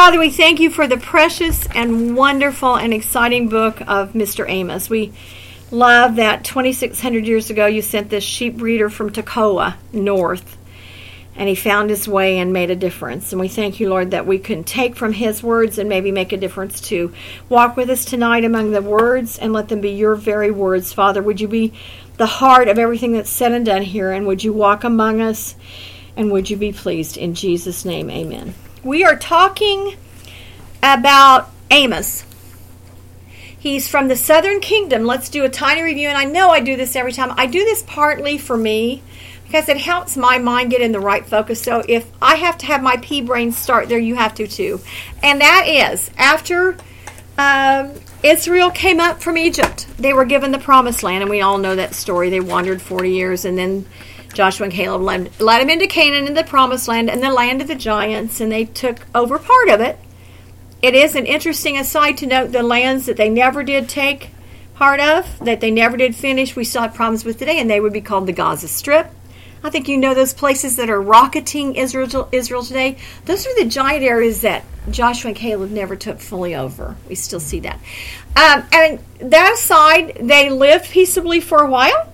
Father, we thank you for the precious and wonderful and exciting book of Mr. Amos. We love that 2,600 years ago you sent this sheep breeder from Tekoa north, and he found his way and made a difference. And we thank you, Lord, that we can take from his words and maybe make a difference too. Walk with us tonight among the words and let them be your very words. Father, would you be the heart of everything that's said and done here, and would you walk among us, and would you be pleased? In Jesus' name, amen. We are talking about Amos. He's from the southern kingdom. Let's do a tiny review, and I know I do this every time. I do this partly for me because it helps my mind get in the right focus. So if I have to have my pea brain start there, you have to too. And that is, after Israel came up from Egypt, they were given the promised land, and we all know that story. They wandered 40 years, and then Joshua and Caleb led them into Canaan, in the promised land, and the land of the giants, and they took over part of it. It is an interesting aside to note the lands that they never did take part of, that they never did finish, we still have problems with today, and they would be called the Gaza Strip. I think you know those places that are rocketing Israel today. Those are the giant areas that Joshua and Caleb never took fully over. We still see that. And that aside, they lived peaceably for a while.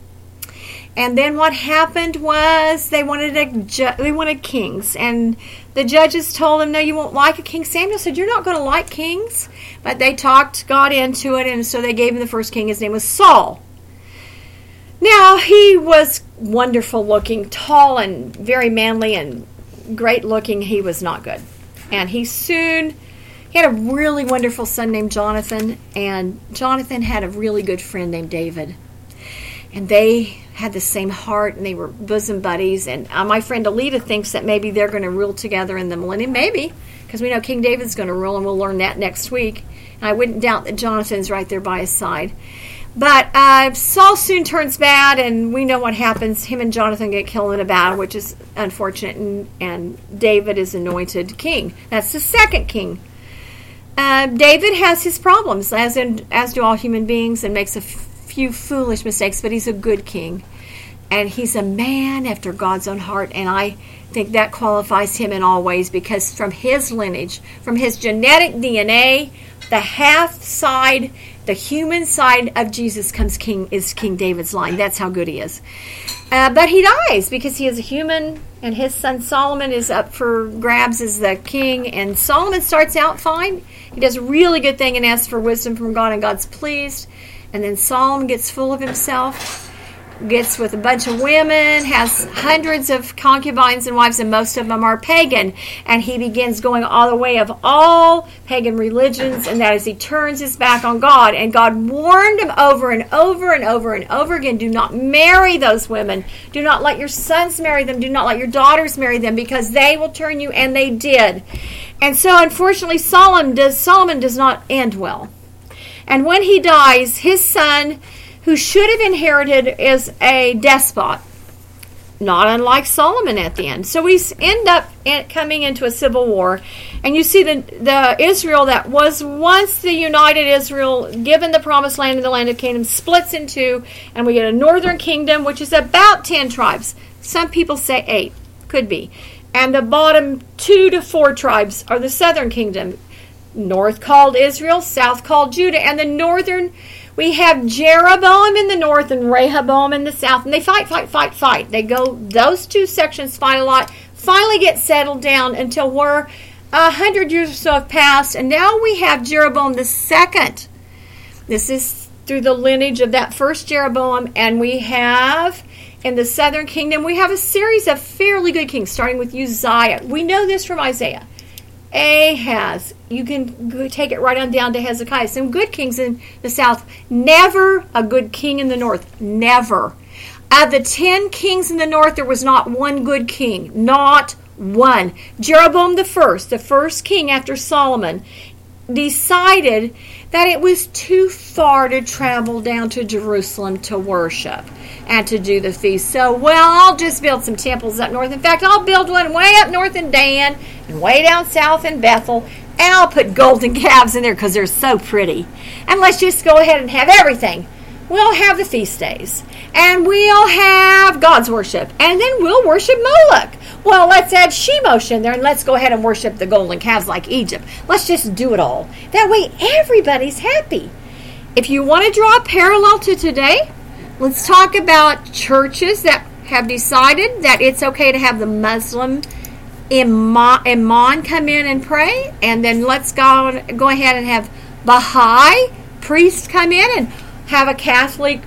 And then what happened was they wanted kings, and the judges told them, "No, you won't like a king." Samuel said, "You're not going to like kings," but they talked God into it, and so they gave him the first king. His name was Saul. Now he was wonderful looking, tall and very manly and great looking. He was not good, and he had a really wonderful son named Jonathan, and Jonathan had a really good friend named David, and they had the same heart, and they were bosom buddies. And my friend Alita thinks that maybe they're going to rule together in the millennium. Maybe, because we know King David's going to rule, and we'll learn that next week. And I wouldn't doubt that Jonathan's right there by his side. But Saul soon turns bad, and we know what happens. Him and Jonathan get killed in a battle, which is unfortunate, and David is anointed king. That's the second king. David has his problems, as do all human beings, and makes a few foolish mistakes, but he's a good king, and he's a man after God's own heart, and I think that qualifies him in all ways, because from his lineage, from his genetic DNA, the half side, the human side of Jesus is King David's line. That's how good he is. But he dies because he is a human, and his son Solomon is up for grabs as the king, and Solomon starts out fine. He does a really good thing and asks for wisdom from God, and God's pleased. And then Solomon gets full of himself, gets with a bunch of women, has hundreds of concubines and wives, and most of them are pagan. And he begins going all the way of all pagan religions, and that is he turns his back on God. And God warned him over and over and over and over again, do not marry those women. Do not let your sons marry them. Do not let your daughters marry them, because they will turn you, and they did. And so unfortunately Solomon does not end well. And when he dies, his son, who should have inherited, is a despot, not unlike Solomon at the end. So we end up coming into a civil war. And you see the Israel that was once the united Israel, given the promised land in the land of Canaan, splits in two, and we get a northern kingdom, which is about 10 tribes. Some people say 8. Could be. And the bottom 2 to 4 tribes are the southern kingdom. North called Israel, south called Judah, and the northern, we have Jeroboam in the north and Rehoboam in the south, and they fight. They go, those two sections fight a lot, finally get settled down until we're 100 years or so have passed, and now we have Jeroboam the second. This is through the lineage of that first Jeroboam, and we have, in the southern kingdom, we have a series of fairly good kings, starting with Uzziah. We know this from Isaiah. Ahaz, you can take it right on down to Hezekiah. Some good kings in the south. Never a good king in the north. Never. Of the 10 kings in the north, there was not one good king. Not one. Jeroboam the first king after Solomon, decided that it was too far to travel down to Jerusalem to worship and to do the feast. So, I'll just build some temples up north. In fact, I'll build one way up north in Dan and way down south in Bethel, and I'll put golden calves in there because they're so pretty. And let's just go ahead and have everything. we'll have the feast days, and we'll have God's worship, and then we'll worship Moloch. Well, let's add Shemosh in there, and let's go ahead and worship the golden calves like Egypt. Let's just do it all. That way everybody's happy. If you want to draw a parallel to today, let's talk about churches that have decided that it's okay to have the Muslim imam come in and pray, and then let's go ahead and have Baha'i priest come in and have a Catholic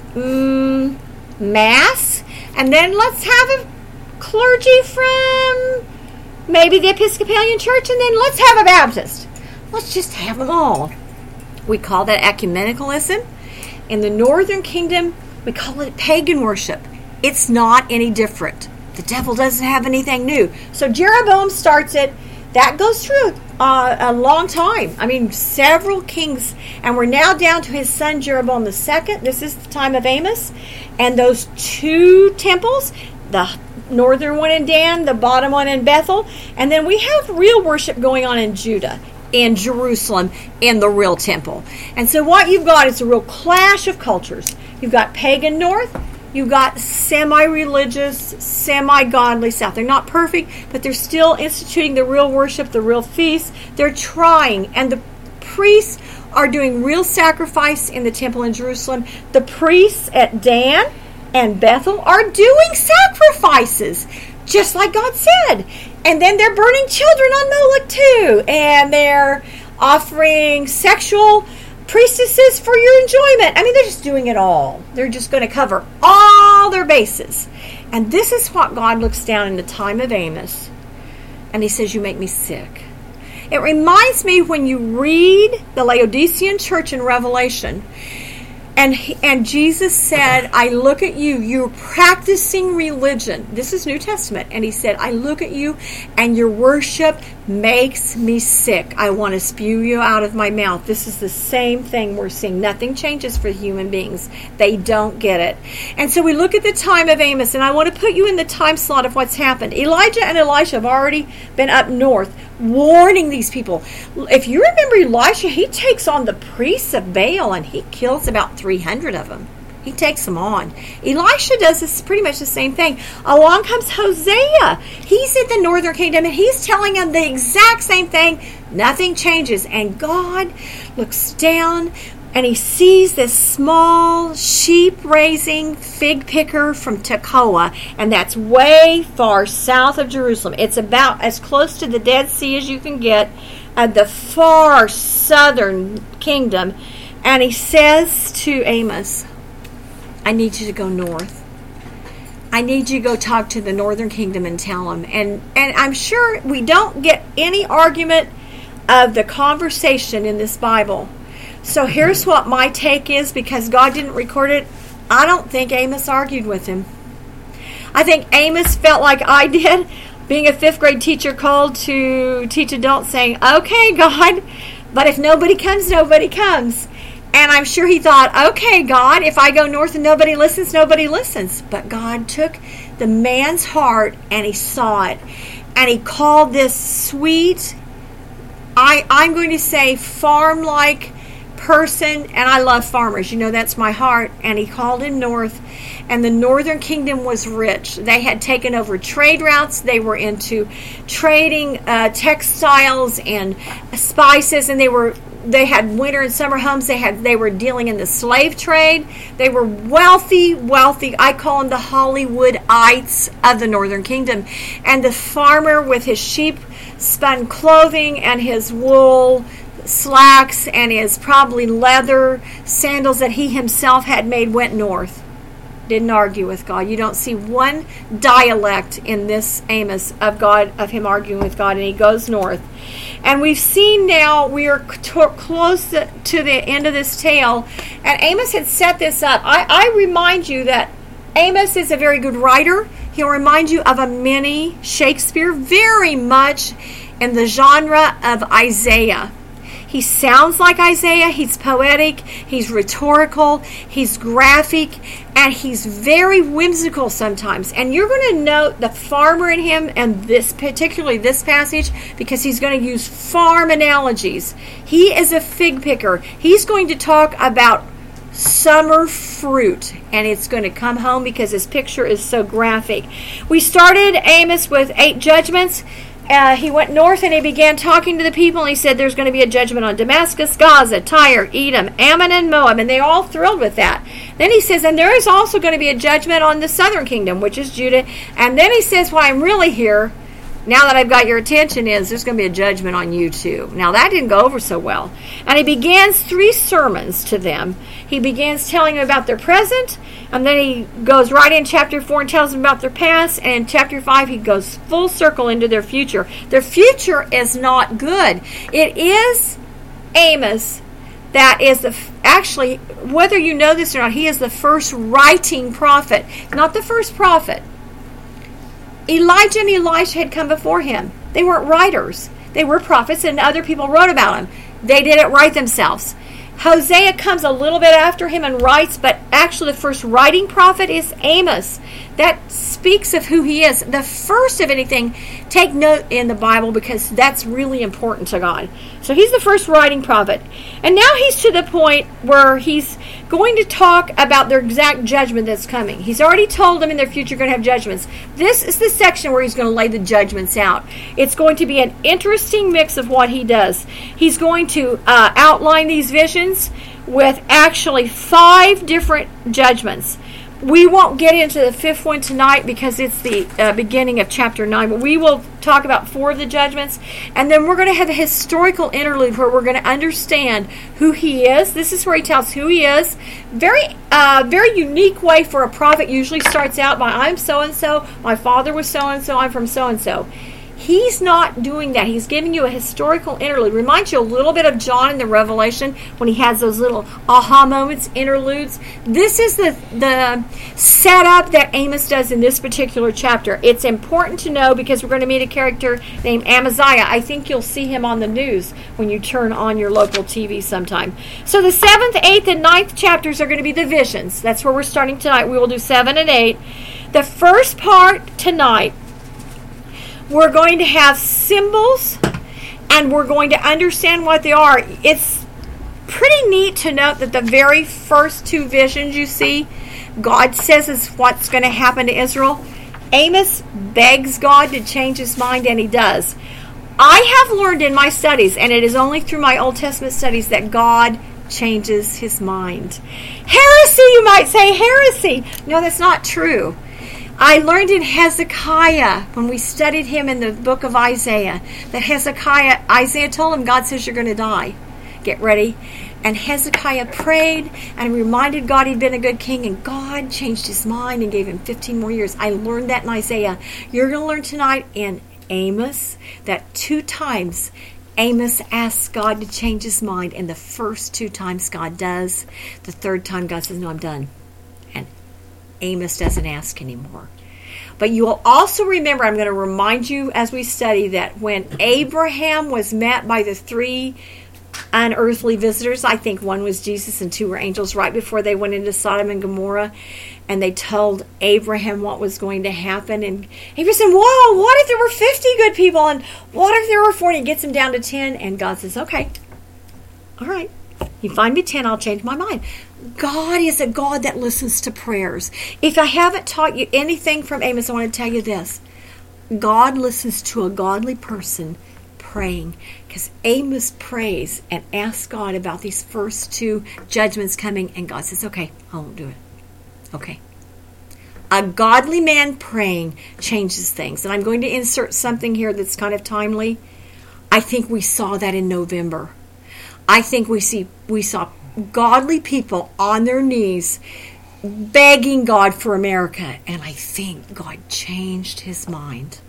mass, and then let's have a clergy from maybe the Episcopalian Church, and then let's have a Baptist. Let's just have them all. We call that ecumenicalism. In the Northern Kingdom, we call it pagan worship. It's not any different. The devil doesn't have anything new. So Jeroboam starts it. That goes through a long time. I mean, several kings. And we're now down to his son Jeroboam II. This is the time of Amos. And those two temples, the northern one in Dan, the bottom one in Bethel. And then we have real worship going on in Judah, in Jerusalem, in the real temple. And so what you've got is a real clash of cultures. You've got pagan north. You've got semi-religious, semi-godly south. They're not perfect, but they're still instituting the real worship, the real feasts. They're trying. And the priests are doing real sacrifice in the temple in Jerusalem. The priests at Dan and Bethel are doing sacrifices, just like God said. And then they're burning children on Moloch too. And they're offering sexual priestesses for your enjoyment. I mean, they're just doing it all. They're just going to cover all their bases. And this is what God looks down in the time of Amos. And he says, you make me sick. It reminds me when you read the Laodicean church in Revelation, and Jesus said, I look at you, you're practicing religion. This is New Testament. And he said, I look at you and your worship makes me sick. I want to spew you out of my mouth. This is the same thing we're seeing. Nothing changes for human beings. They don't get it. And so we look at the time of Amos, and I want to put you in the time slot of what's happened. Elijah and Elisha have already been up north warning these people. If you remember Elisha, he takes on the priests of Baal and he kills about 300 of them. He takes them on. Elisha does this pretty much the same thing. Along comes Hosea. He's in the northern kingdom and he's telling them the exact same thing. Nothing changes. And God looks down and he sees this small sheep-raising fig picker from Tekoa, and that's way far south of Jerusalem. It's about as close to the Dead Sea as you can get at the far southern kingdom. And he says to Amos, I need you to go north. I need you to go talk to the northern kingdom and tell them. And I'm sure we don't get any argument of the conversation in this Bible. So here's what my take is, because God didn't record it. I don't think Amos argued with him. I think Amos felt like I did, being a 5th grade teacher called to teach adults, saying, okay, God, but if nobody comes, nobody comes. And I'm sure he thought, okay, God, if I go north and nobody listens, nobody listens. But God took the man's heart and he saw it. And he called this sweet, I'm going to say farm-like person, and I love farmers. You know, that's my heart. And he called him north. And the northern kingdom was rich. They had taken over trade routes. They were into trading textiles and spices, and they had winter and summer homes. They were dealing in the slave trade. They were wealthy. I call them the Hollywoodites of the northern kingdom. And the farmer with his sheep spun clothing and his wool slacks and his probably leather sandals that he himself had made went north. Didn't argue with God. You don't see one dialect in this Amos of him arguing with God, and he goes north. And we've seen now, we are close to the end of this tale, and Amos had set this up. I remind you that Amos is a very good writer. He'll remind you of a mini Shakespeare, very much in the genre of Isaiah. He sounds like Isaiah. He's poetic. He's rhetorical. He's graphic. And he's very whimsical sometimes. And you're going to note the farmer in him, and particularly this passage, because he's going to use farm analogies. He is a fig picker. He's going to talk about summer fruit, and it's going to come home because this picture is so graphic. We started Amos with 8 judgments. He went north and he began talking to the people, and he said there's going to be a judgment on Damascus, Gaza, Tyre, Edom, Ammon, and Moab, and they're all thrilled with that. Then he says, and there is also going to be a judgment on the southern kingdom, which is Judah. And then he says, why I'm really here, now that I've got your attention, is there's going to be a judgment on you too. Now that didn't go over so well. And he begins 3 sermons to them. He begins telling them about their present, and then he goes right in chapter 4 and tells them about their past, and in chapter 5 he goes full circle into their future. Their future is not good. It is Amos that is actually, whether you know this or not, he is the first writing prophet, not the first prophet. Elijah and Elisha had come before him. They weren't writers. They were prophets, and other people wrote about them. They didn't write themselves. Hosea comes a little bit after him and writes, but actually the first writing prophet is Amos. That speaks of who he is. The first of anything, take note in the Bible because that's really important to God. So he's the first writing prophet. And now he's to the point where he's going to talk about their exact judgment that's coming. He's already told them in their future going to have judgments. This is the section where he's going to lay the judgments out. It's going to be an interesting mix of what he does. He's going to outline these visions with actually 5 different judgments. We won't get into the 5th one tonight because it's the beginning of chapter 9, but we will talk about 4 of the judgments, and then we're going to have a historical interlude where we're going to understand who he is. This is where he tells who he is. Very unique way for a prophet. Usually starts out by, I'm so-and-so, my father was so-and-so, I'm from so-and-so. He's not doing that. He's giving you a historical interlude. Reminds you a little bit of John in the Revelation when he has those little aha moments, interludes. This is the setup that Amos does in this particular chapter. It's important to know because we're going to meet a character named Amaziah. I think you'll see him on the news when you turn on your local TV sometime. So the 7th, 8th, and 9th chapters are going to be the visions. That's where we're starting tonight. We will do 7 and 8. The first part tonight, we're going to have symbols, and we're going to understand what they are. It's pretty neat to note that the very first 2 visions you see, God says is what's going to happen to Israel. Amos begs God to change his mind, and he does. I have learned in my studies, and it is only through my Old Testament studies, that God changes his mind. Heresy, you might say, heresy. No, that's not true. I learned in Hezekiah, when we studied him in the book of Isaiah, that Isaiah told him, God says you're going to die. Get ready. And Hezekiah prayed and reminded God he'd been a good king, and God changed his mind and gave him 15 more years. I learned that in Isaiah. You're going to learn tonight in Amos that 2 times Amos asks God to change his mind, and the first 2 times God does. The 3rd time God says, no, I'm done. And Amos doesn't ask anymore. But you will also remember, I'm going to remind you as we study, that when Abraham was met by the 3 unearthly visitors, I think 1 was Jesus and 2 were angels, right before they went into Sodom and Gomorrah, and they told Abraham what was going to happen, and Abraham said, whoa, what if there were 50 good people, and what if there were 40? He gets him down to 10, and God says, okay, all right, you find me 10, I'll change my mind. God is a God that listens to prayers. If I haven't taught you anything from Amos, I want to tell you this. God listens to a godly person praying, because Amos prays and asks God about these first 2 judgments coming, and God says, okay, I won't do it. Okay. A godly man praying changes things. And I'm going to insert something here that's kind of timely. I think we saw that in November. I think we saw godly people on their knees begging God for America, and I think God changed his mind.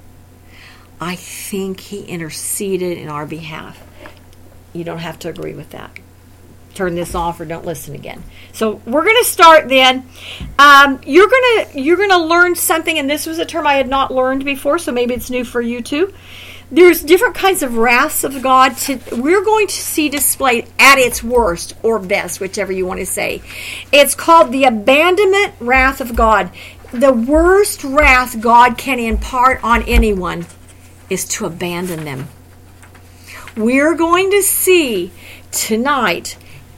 I think he interceded in our behalf. You don't have to agree with that. Turn this off or don't listen again. So we're going to start then. You're going to learn something, and this was a term I had not learned before, so maybe it's new for you too. There's different kinds of wraths of God. We're going to see displayed at its worst or best, whichever you want to say. It's called the abandonment wrath of God. The worst wrath God can impart on anyone is to abandon them. We're going to see tonight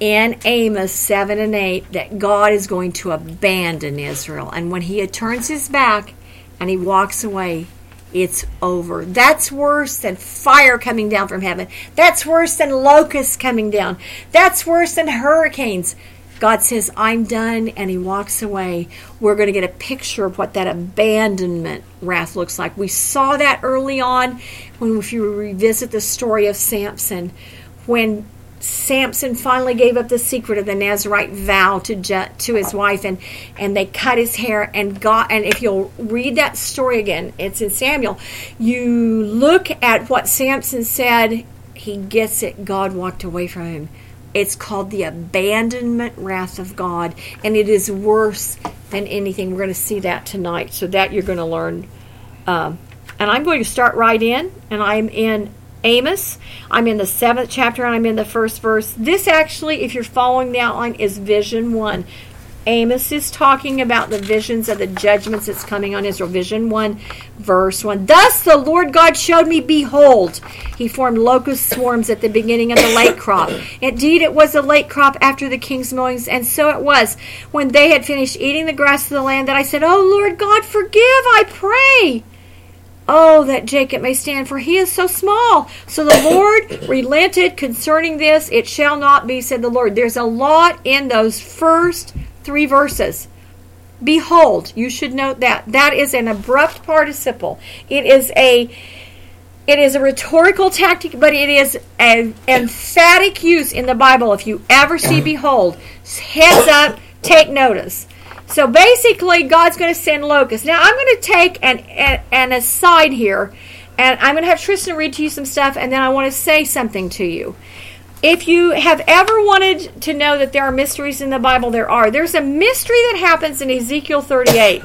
in Amos 7 and 8 that God is going to abandon Israel. And when he turns his back and he walks away, it's over. That's worse than fire coming down from heaven. That's worse than locusts coming down. That's worse than hurricanes. God says, I'm done, and he walks away. We're going to get a picture of what that abandonment wrath looks like. We saw that early on if you revisit the story of Samson, when Samson finally gave up the secret of the Nazirite vow to his wife, and they cut his hair, and if you'll read that story again, it's in Samuel, you look at what Samson said, he gets it, God walked away from him. It's called the abandonment wrath of God, and it is worse than anything. We're going to see that tonight, so that you're going to learn. And I'm going to start right in, and I'm in Amos. I'm in the 7th chapter, and I'm in the 1st verse. This actually, if you're following the outline, is Vision 1. Amos is talking about the visions of the judgments that's coming on Israel. Vision 1, verse 1. Thus the Lord God showed me, behold, he formed locust swarms at the beginning of the late crop. Indeed, it was the late crop after the king's mowings, and so it was, when they had finished eating the grass of the land, that I said, O Lord God, forgive, I pray. Oh, that Jacob may stand, for he is so small. So the Lord relented concerning this. It shall not be, said the Lord. There's a lot in those first 3 verses. Behold, you should note that. That is an abrupt participle. It is a rhetorical tactic, but it is an emphatic use in the Bible. If you ever see behold, heads up, take notice. So basically, God's going to send locusts. Now, I'm going to take an aside here, and I'm going to have Tristan read to you some stuff, and then I want to say something to you. If you have ever wanted to know that there are mysteries in the Bible, there's a mystery that happens in Ezekiel 38.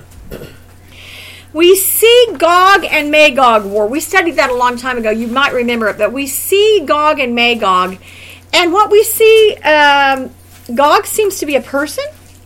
We see Gog and Magog war. We studied that a long time ago. You might remember it, but we see Gog and Magog. And what we see, Gog seems to be a person.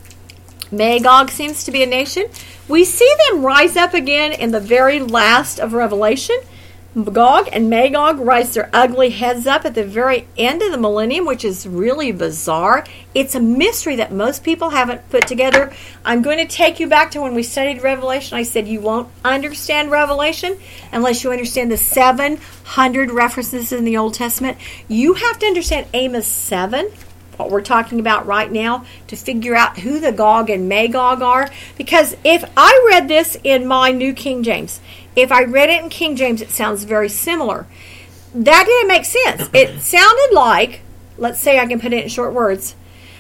Magog seems to be a nation. We see them rise up again in the very last of Revelation. Gog and Magog rise their ugly heads up at the very end of the millennium, which is really bizarre. It's a mystery that most people haven't put together. I'm going to take you back to when we studied Revelation. I said you won't understand Revelation unless you understand the 700 references in the Old Testament. You have to understand Amos 7, what we're talking about right now, to figure out who the Gog and Magog are. Because if I read this in my New King James, if I read it in King James, it sounds very similar. That didn't make sense. It sounded like, let's say I can put it in short words.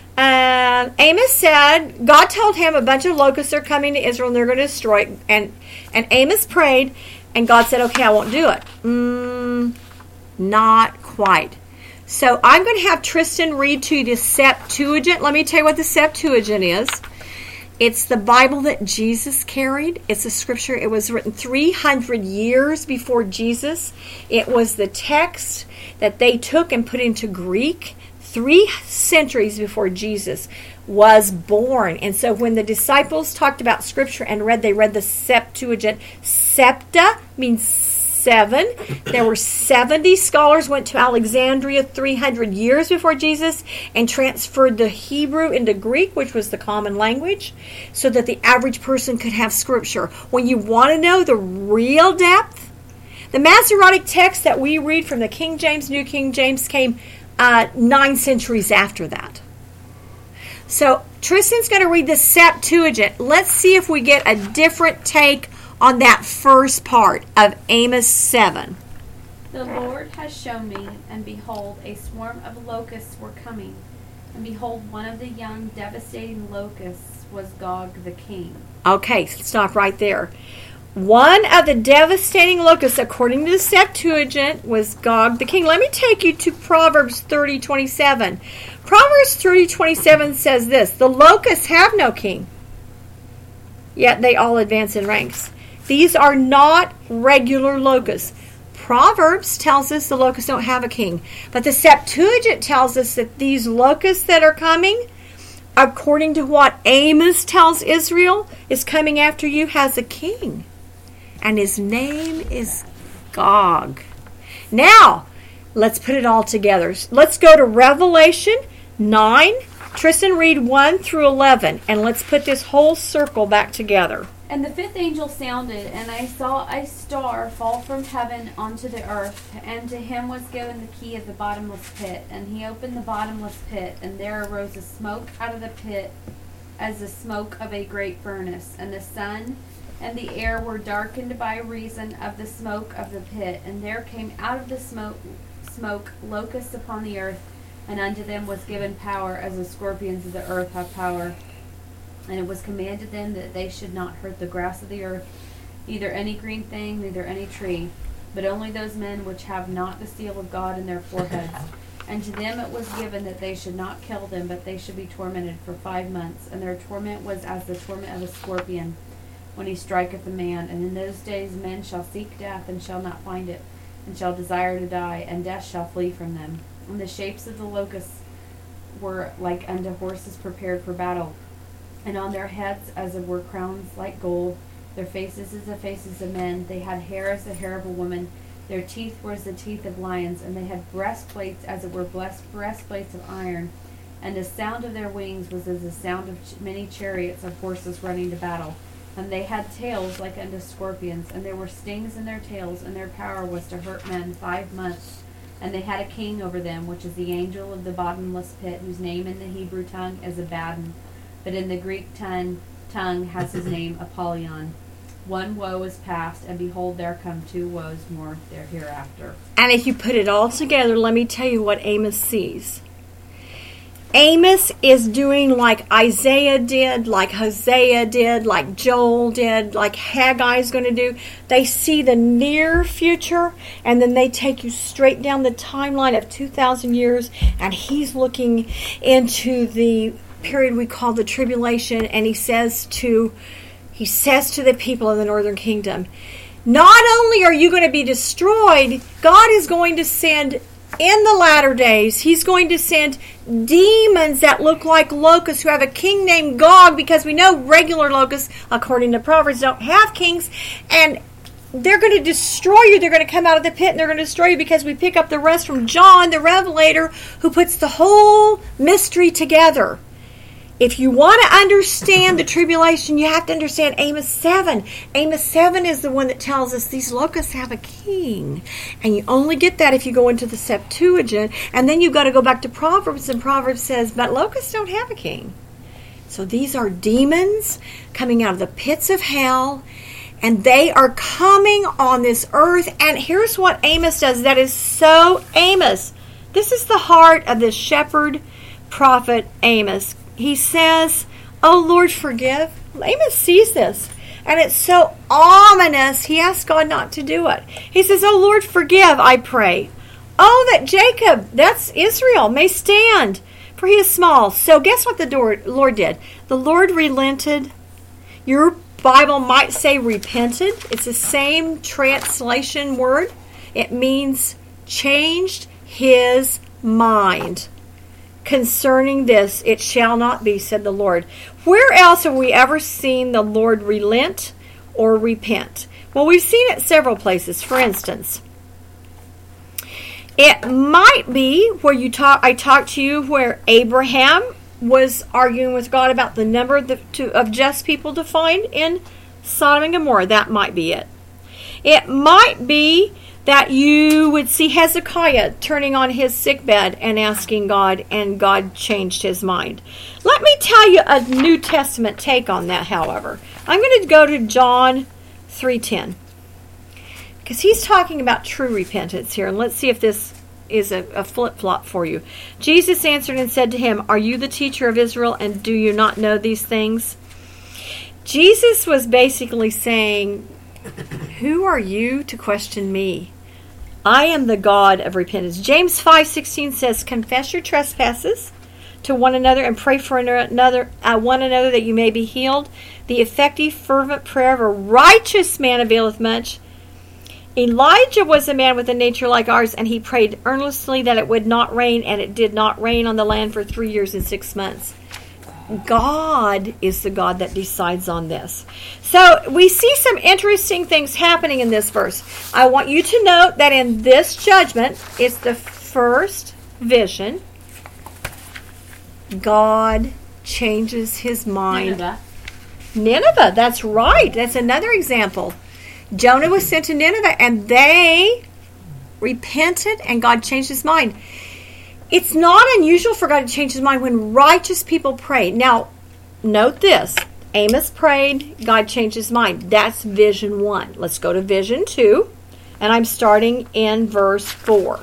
Amos said, God told him a bunch of locusts are coming to Israel and they're going to destroy it. And Amos prayed, and God said, okay, I won't do it. Not quite. So I'm going to have Tristan read to you the Septuagint. Let me tell you what the Septuagint is. It's the Bible that Jesus carried. It's a scripture. It was written 300 years before Jesus. It was the text that they took and put into Greek 3 centuries before Jesus was born. And so when the disciples talked about scripture and they read the Septuagint. Septa means 7. There were 70 scholars went to Alexandria 300 years before Jesus and transferred the Hebrew into Greek, which was the common language, so that the average person could have scripture. When you want to know the real depth, the Masoretic text that we read from the King James, New King James came 9 centuries after that. So Tristan's going to read the Septuagint. Let's see if we get a different take on that first part of Amos 7. The Lord has shown me, and behold, a swarm of locusts were coming. And behold, one of the young, devastating locusts was Gog the king. Okay, stop right there. One of the devastating locusts, according to the Septuagint, was Gog the king. Let me take you to Proverbs 30:27. Proverbs 30:27 says this: the locusts have no king, yet they all advance in ranks. These are not regular locusts. Proverbs tells us the locusts don't have a king. But the Septuagint tells us that these locusts that are coming, according to what Amos tells Israel, is coming after you, has a king. And his name is Gog. Now, let's put it all together. Let's go to Revelation 9. Tristan, read 1 through 11, and let's put this whole circle back together. And the fifth angel sounded, and I saw a star fall from heaven onto the earth, and to him was given the key of the bottomless pit. And he opened the bottomless pit, and there arose a smoke out of the pit as the smoke of a great furnace. And the sun and the air were darkened by reason of the smoke of the pit. And there came out of the smoke locusts upon the earth, and unto them was given power, as the scorpions of the earth have power. And it was commanded them that they should not hurt the grass of the earth, neither any green thing, neither any tree, but only those men which have not the seal of God in their foreheads. And to them it was given that they should not kill them, but they should be tormented for 5 months. And their torment was as the torment of a scorpion, when he striketh a man. And in those days men shall seek death, and shall not find it, and shall desire to die, and death shall flee from them. And the shapes of the locusts were like unto horses prepared for battle, and on their heads as it were crowns like gold, their faces as the faces of men. They had hair as the hair of a woman, their teeth were as the teeth of lions, and they had breastplates as it were breastplates of iron. And the sound of their wings was as the sound of many chariots of horses running to battle. And they had tails like unto scorpions, and there were stings in their tails, and their power was to hurt men 5 months. And they had a king over them, which is the angel of the bottomless pit, whose name in the Hebrew tongue is Abaddon, but in the Greek tongue has his name Apollyon. One woe is past, and behold, there come 2 woes more there hereafter. And if you put it all together, let me tell you what Amos sees. Amos is doing like Isaiah did, like Hosea did, like Joel did, like Haggai's going to do. They see the near future, and then they take you straight down the timeline of 2,000 years, and he's looking into the period we call the tribulation, and he says to the people of the northern kingdom, not only are you going to be destroyed, God is going to send in the latter days, he's going to send demons that look like locusts who have a king named Gog, because we know regular locusts, according to Proverbs, don't have kings, and they're going to destroy you. They're going to come out of the pit and they're going to destroy you, because we pick up the rest from John, the Revelator, who puts the whole mystery together. If you want to understand the tribulation, you have to understand Amos 7. Amos 7 is the one that tells us these locusts have a king. And you only get that if you go into the Septuagint. And then you've got to go back to Proverbs, and Proverbs says, but locusts don't have a king. So these are demons coming out of the pits of hell, and they are coming on this earth. And here's what Amos does that is so Amos. This is the heart of the shepherd prophet Amos. He says, oh Lord, forgive. Amos sees this, and it's so ominous, he asks God not to do it. He says, oh Lord, forgive, I pray. Oh, that Jacob, that's Israel, may stand, for he is small. So guess what the Lord did? The Lord relented. Your Bible might say repented. It's the same translation word. It means changed his mind. Concerning this, it shall not be, said the Lord. Where else have we ever seen the Lord relent or repent? Well, we've seen it several places. For instance, it might be where I talked to you where Abraham was arguing with God about the number of just people to find in Sodom and Gomorrah. That might be it. It might be that you would see Hezekiah turning on his sickbed and asking God, and God changed his mind. Let me tell you a New Testament take on that, however. I'm going to go to John 3:10, because he's talking about true repentance here, and let's see if this is a flip-flop for you. Jesus answered and said to him, are you the teacher of Israel, and do you not know these things? Jesus was basically saying, who are you to question me? I am the God of repentance. James 5:16 says, confess your trespasses to one another and pray for one another that you may be healed. The effective, fervent prayer of a righteous man availeth much. Elijah was a man with a nature like ours, and he prayed earnestly that it would not rain, and it did not rain on the land for 3 years and 6 months. God is the God that decides on this. So we see some interesting things happening in this verse. I want you to note that in this judgment, it's the first vision. God changes his mind. Nineveh. That's right. That's another example. Jonah was sent to Nineveh, and they repented, and God changed his mind. It's not unusual for God to change his mind when righteous people pray. Now, note this. Amos prayed, God changed his mind. That's vision 1. Let's go to vision 2, and I'm starting in verse 4.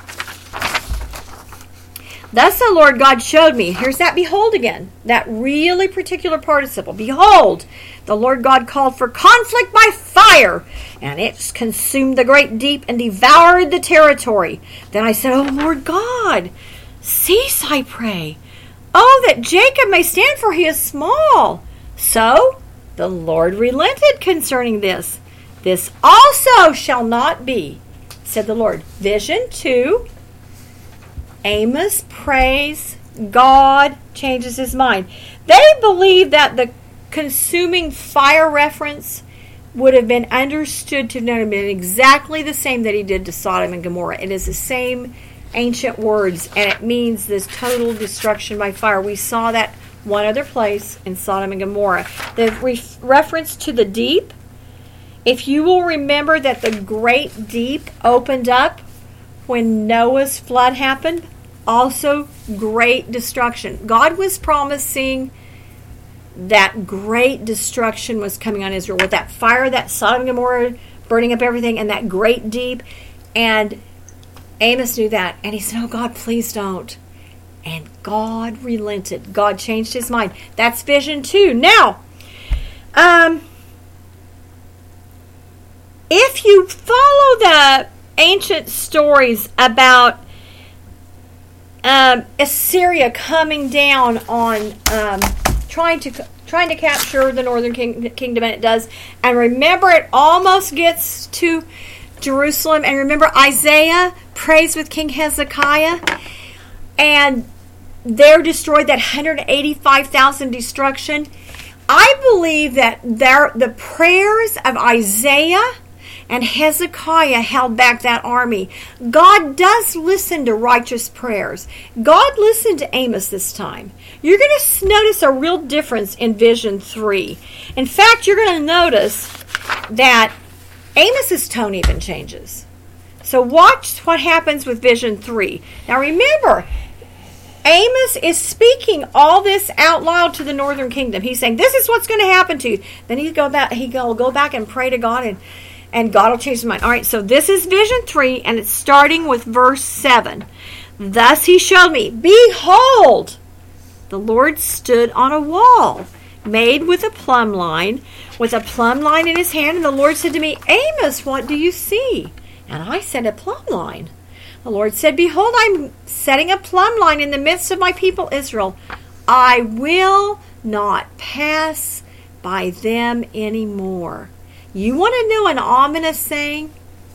Thus the Lord God showed me. Here's that behold again. That really particular participle. Behold, the Lord God called for conflict by fire, and it consumed the great deep and devoured the territory. Then I said, O Lord God, cease, I pray. Oh, that Jacob may stand, for he is small. So the Lord relented concerning this. This also shall not be, said the Lord. Vision 2. Amos prays, God changes his mind. They believe that the consuming fire reference would have been understood to have been exactly the same that he did to Sodom and Gomorrah. It is the same ancient words, and it means this total destruction by fire. We saw that one other place in Sodom and Gomorrah. The reference to the deep, if you will remember that the great deep opened up when Noah's flood happened, also great destruction. God was promising that great destruction was coming on Israel with that fire, that Sodom and Gomorrah burning up everything, and that great deep. And Amos knew that, and he said, oh God, please don't. And God relented. God changed his mind. That's vision 2. Now, if you follow the ancient stories about Assyria coming down on trying to capture the northern kingdom, and it does. And remember, it almost gets to Jerusalem. And remember, Isaiah prays with King Hezekiah, and they're destroyed. That 185,000 destruction. I believe that the prayers of Isaiah and Hezekiah held back that army. God does listen to righteous prayers. God listened to Amos this time. You're going to notice a real difference in Vision 3. In fact, you're going to notice that Amos's tone even changes. So watch what happens with Vision 3. Now remember, Amos is speaking all this out loud to the northern kingdom. He's saying, this is what's going to happen to you. Then he'll go back and pray to God, and God will change his mind. All right, so this is Vision 3, and it's starting with verse 7. Thus he showed me, behold, the Lord stood on a wall, made with a plumb line in his hand. And the Lord said to me, Amos, what do you see? And I said, a plumb line. The Lord said, behold, I'm setting a plumb line in the midst of my people Israel. I will not pass by them anymore. You want to know an ominous saying?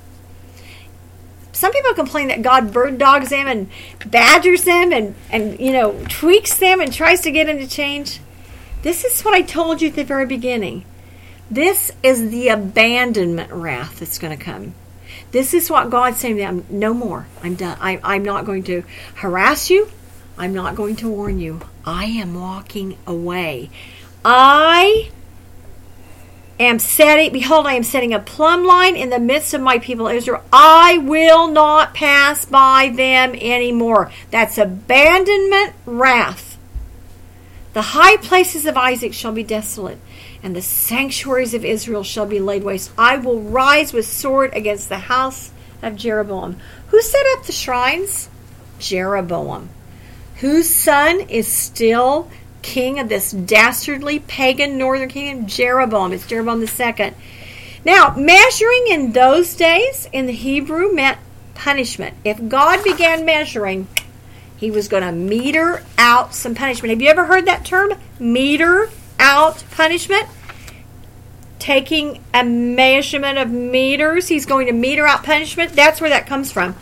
Some people complain that God bird dogs them and badgers them and tweaks them and tries to get them to change. This is what I told you at the very beginning. This is the abandonment wrath that's going to come. This is what God's saying to them. No more. I'm done. I'm not going to harass you. I'm not going to warn you. I am walking away. I am setting a plumb line in the midst of my people Israel. I will not pass by them anymore. That's abandonment wrath. The high places of Isaac shall be desolate, and the sanctuaries of Israel shall be laid waste. I will rise with sword against the house of Jeroboam. Who set up the shrines? Jeroboam. Whose son is still king of this dastardly pagan northern kingdom? Jeroboam. It's Jeroboam II. Now, measuring in those days in the Hebrew meant punishment. If God began measuring, he was going to meter out some punishment. Have you ever heard that term? Meter out punishment? Taking a measurement of meters. He's going to meter out punishment. That's where that comes from.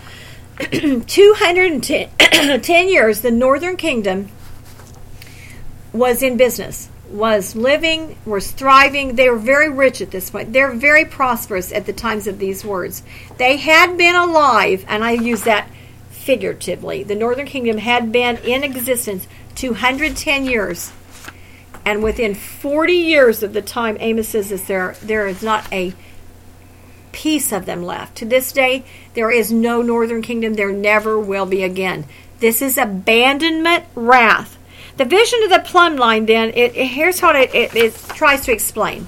210 years, the northern kingdom was in business, was living, was thriving. They were very rich at this point. They're very prosperous at the times of these words. They had been alive, and I use that figuratively. The northern kingdom had been in existence 210 years. And within 40 years of the time Amos says this, there is not a piece of them left. To this day, there is no northern kingdom. There never will be again. This is abandonment, wrath. The vision of the plumb line, then, here's how it tries to explain.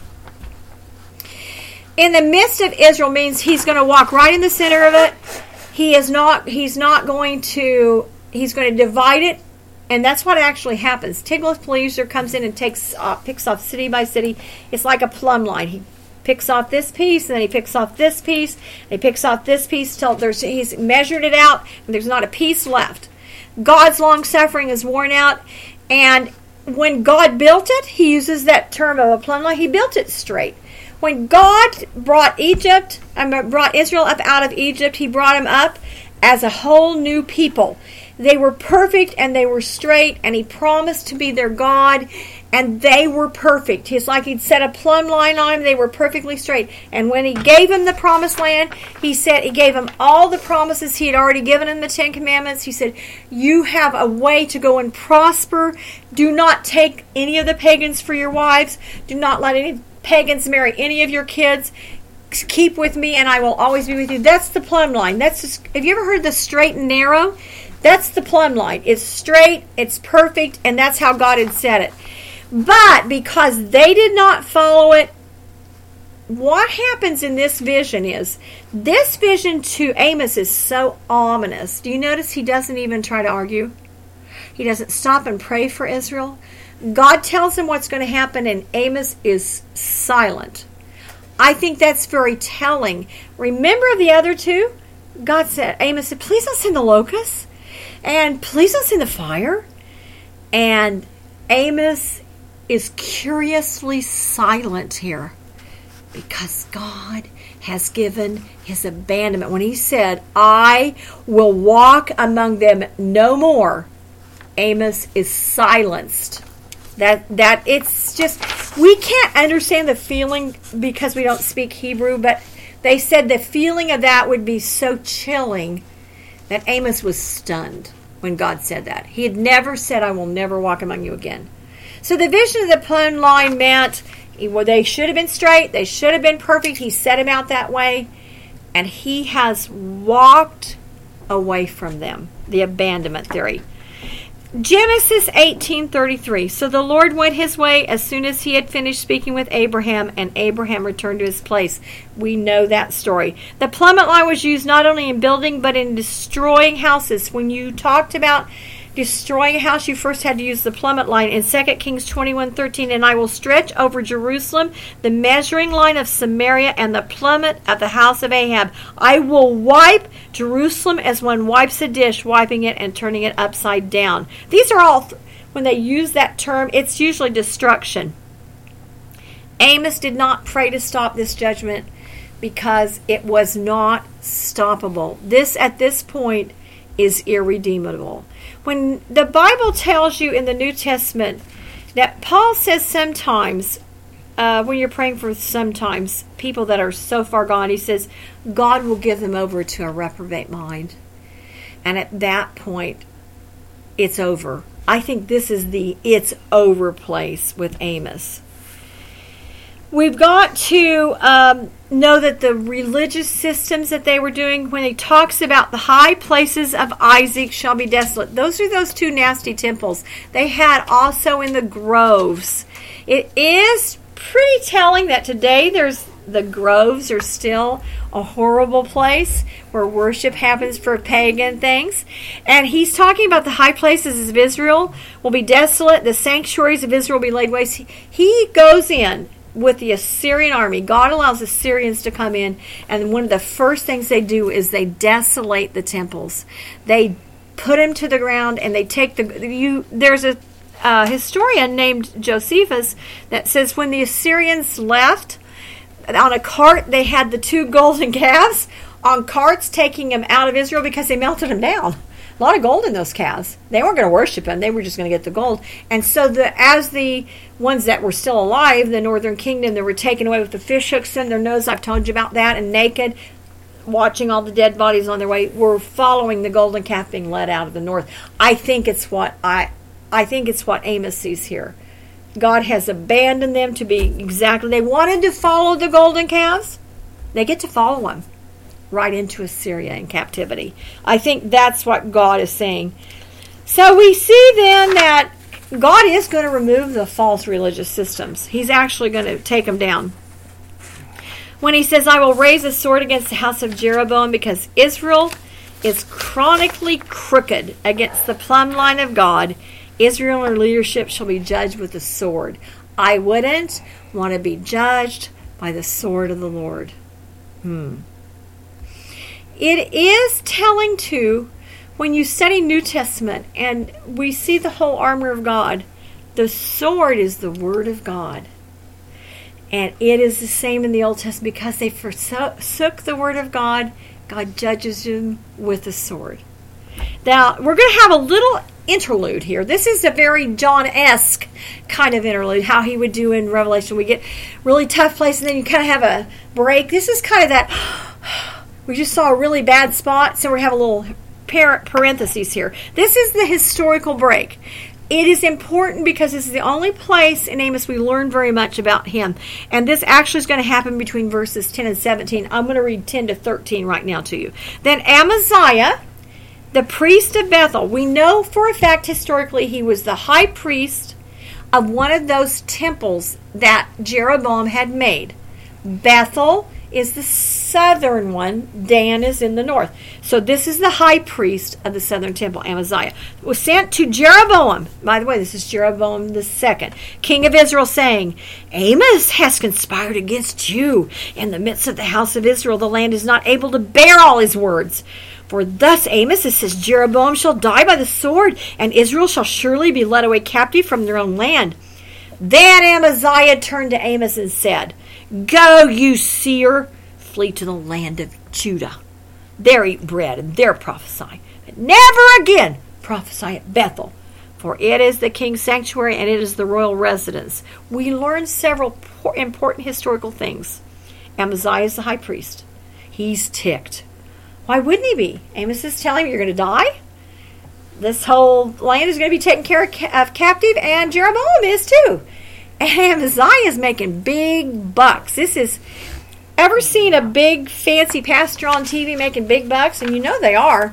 In the midst of Israel means he's going to walk right in the center of it. He's going to divide it. And that's what actually happens. Tiglath-Pileser comes in and picks off city by city. It's like a plumb line. He picks off this piece, and then he picks off this piece, and he picks off this piece till he's measured it out, and there's not a piece left. God's long suffering is worn out, and when God built it, he uses that term of a plumb line. He built it straight. When God brought Israel up out of Egypt, he brought them up as a whole new people. They were perfect and they were straight, and he promised to be their God, and they were perfect. It's like he'd set a plumb line on them. They were perfectly straight. And when he gave them the promised land, he gave them all the promises he had already given in the Ten Commandments. He said, you have a way to go and prosper. Do not take any of the pagans for your wives. Do not let any pagans marry any of your kids. Keep with me, and I will always be with you. That's the plumb line. Have you ever heard the straight and narrow? That's the plumb line. It's straight, it's perfect, and that's how God had set it. But because they did not follow it, what happens in this vision is, this vision to Amos is so ominous. Do you notice he doesn't even try to argue? He doesn't stop and pray for Israel. God tells him what's going to happen, and Amos is silent. I think that's very telling. Remember the other two? Amos said, please don't send the locusts. And please don't send the fire. And Amos is curiously silent here because God has given his abandonment. When he said, I will walk among them no more, Amos is silenced. That it's just, we can't understand the feeling because we don't speak Hebrew, but they said the feeling of that would be so chilling that Amos was stunned when God said that. He had never said, I will never walk among you again. So the vision of the plumb line meant they should have been straight, they should have been perfect. He set him out that way, and he has walked away from them. The abandonment theory. Genesis 18:33. So the Lord went his way as soon as he had finished speaking with Abraham, and Abraham returned to his place. We know that story. The plummet line was used not only in building, but in destroying houses. When you talked about destroying a house, you first had to use the plummet line. In 2 Kings 21:13, and I will stretch over Jerusalem the measuring line of Samaria and the plummet of the house of Ahab. I will wipe Jerusalem as one wipes a dish, wiping it and turning it upside down. These are all, when they use that term, it's usually destruction. Amos did not pray to stop this judgment because it was not stoppable. This, at this point, is irredeemable. When the Bible tells you in the New Testament that Paul says sometimes, when you're praying for sometimes people that are so far gone, he says, God will give them over to a reprobate mind. And at that point, it's over. I think this is the it's over place with Amos. We've got to know that the religious systems that they were doing, when he talks about the high places of Isaac shall be desolate, those are those two nasty temples. They had also in the groves. It is pretty telling that today the groves are still a horrible place where worship happens for pagan things. And he's talking about the high places of Israel will be desolate. The sanctuaries of Israel will be laid waste. He goes in with the Assyrian army. God allows Assyrians to come in, and one of the first things they do is they desolate the temples. They put them to the ground, and they take there's a historian named Josephus that says when the Assyrians left, on a cart they had the two golden calves on carts taking them out of Israel because they melted them down. A lot of gold in those calves. They weren't going to worship them. They were just going to get the gold. And so as the ones that were still alive, the northern kingdom, they were taken away with the fish hooks in their nose. I've told you about that. And naked, watching all the dead bodies on their way, were following the golden calf being led out of the north. I think it's what I think it's what Amos sees here. God has abandoned them to be exactly, they wanted to follow the golden calves. They get to follow them right into Assyria in captivity. I think that's what God is saying. So we see then that God is going to remove the false religious systems. He's actually going to take them down. When he says, I will raise a sword against the house of Jeroboam because Israel is chronically crooked against the plumb line of God, Israel and her leadership shall be judged with the sword. I wouldn't want to be judged by the sword of the Lord. It is telling, too, when you study New Testament and we see the whole armor of God, the sword is the Word of God. And it is the same in the Old Testament because they forsook the Word of God. God judges them with the sword. Now, we're going to have a little interlude here. This is a very John-esque kind of interlude, how he would do in Revelation. We get really tough place and then you kind of have a break. This is kind of that, we just saw a really bad spot, so we have a little parentheses here. This is the historical break. It is important because this is the only place in Amos we learn very much about him. And this actually is going to happen between verses 10 and 17. I'm going to read 10 to 13 right now to you. Then Amaziah, the priest of Bethel. We know for a fact historically he was the high priest of one of those temples that Jeroboam had made. Bethel is the southern one. Dan is in the north. So this is the high priest of the southern temple, Amaziah. It was sent to Jeroboam. By the way, this is Jeroboam the second, king of Israel, saying, Amos has conspired against you in the midst of the house of Israel. The land is not able to bear all his words. For thus Amos, it says, Jeroboam shall die by the sword, and Israel shall surely be led away captive from their own land. Then Amaziah turned to Amos and said, Go, you seer, flee to the land of Judah. There eat bread, and there prophesy. But never again prophesy at Bethel, for it is the king's sanctuary, and it is the royal residence. We learn several important historical things. Amaziah is the high priest. He's ticked. Why wouldn't he be? Amos is telling him, you're going to die. This whole land is going to be taken care of captive, and Jeroboam is too. And Amaziah is making big bucks. This is, ever seen a big fancy pastor on TV making big bucks? And you know they are.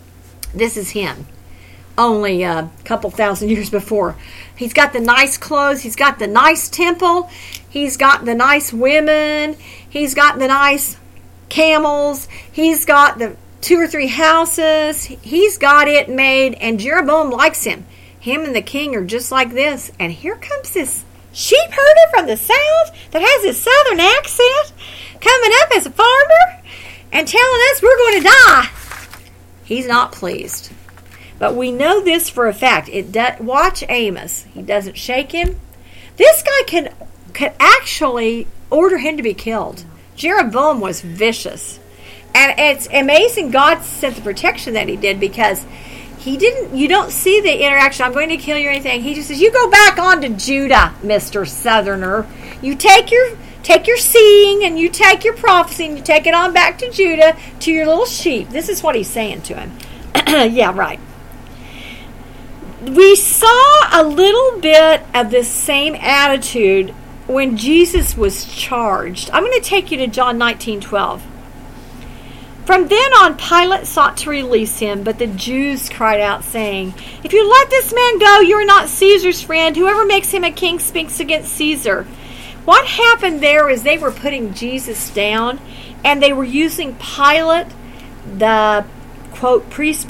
This is him. Only a couple thousand years before. He's got the nice clothes. He's got the nice temple. He's got the nice women. He's got the nice camels. He's got the 2 or 3 houses. He's got it made. And Jeroboam likes him. Him and the king are just like this. And here comes this sheep herder from the south that has this southern accent coming up as a farmer and telling us we're going to die. He's not pleased. But we know this for a fact. Watch Amos. He doesn't shake him. This guy could actually order him to be killed. Jeroboam was vicious. And it's amazing God sent the protection that he did, because you don't see the interaction, I'm going to kill you or anything. He just says, you go back on to Judah, Mr. Southerner. You take your seeing and you take your prophecy and you take it on back to Judah, to your little sheep. This is what he's saying to him. Yeah, right. We saw a little bit of this same attitude when Jesus was charged. I'm going to take you to John 19:12. From then on, Pilate sought to release him, but the Jews cried out, saying, If you let this man go, you are not Caesar's friend. Whoever makes him a king speaks against Caesar. What happened there is they were putting Jesus down, and they were using Pilate, the, quote, priest,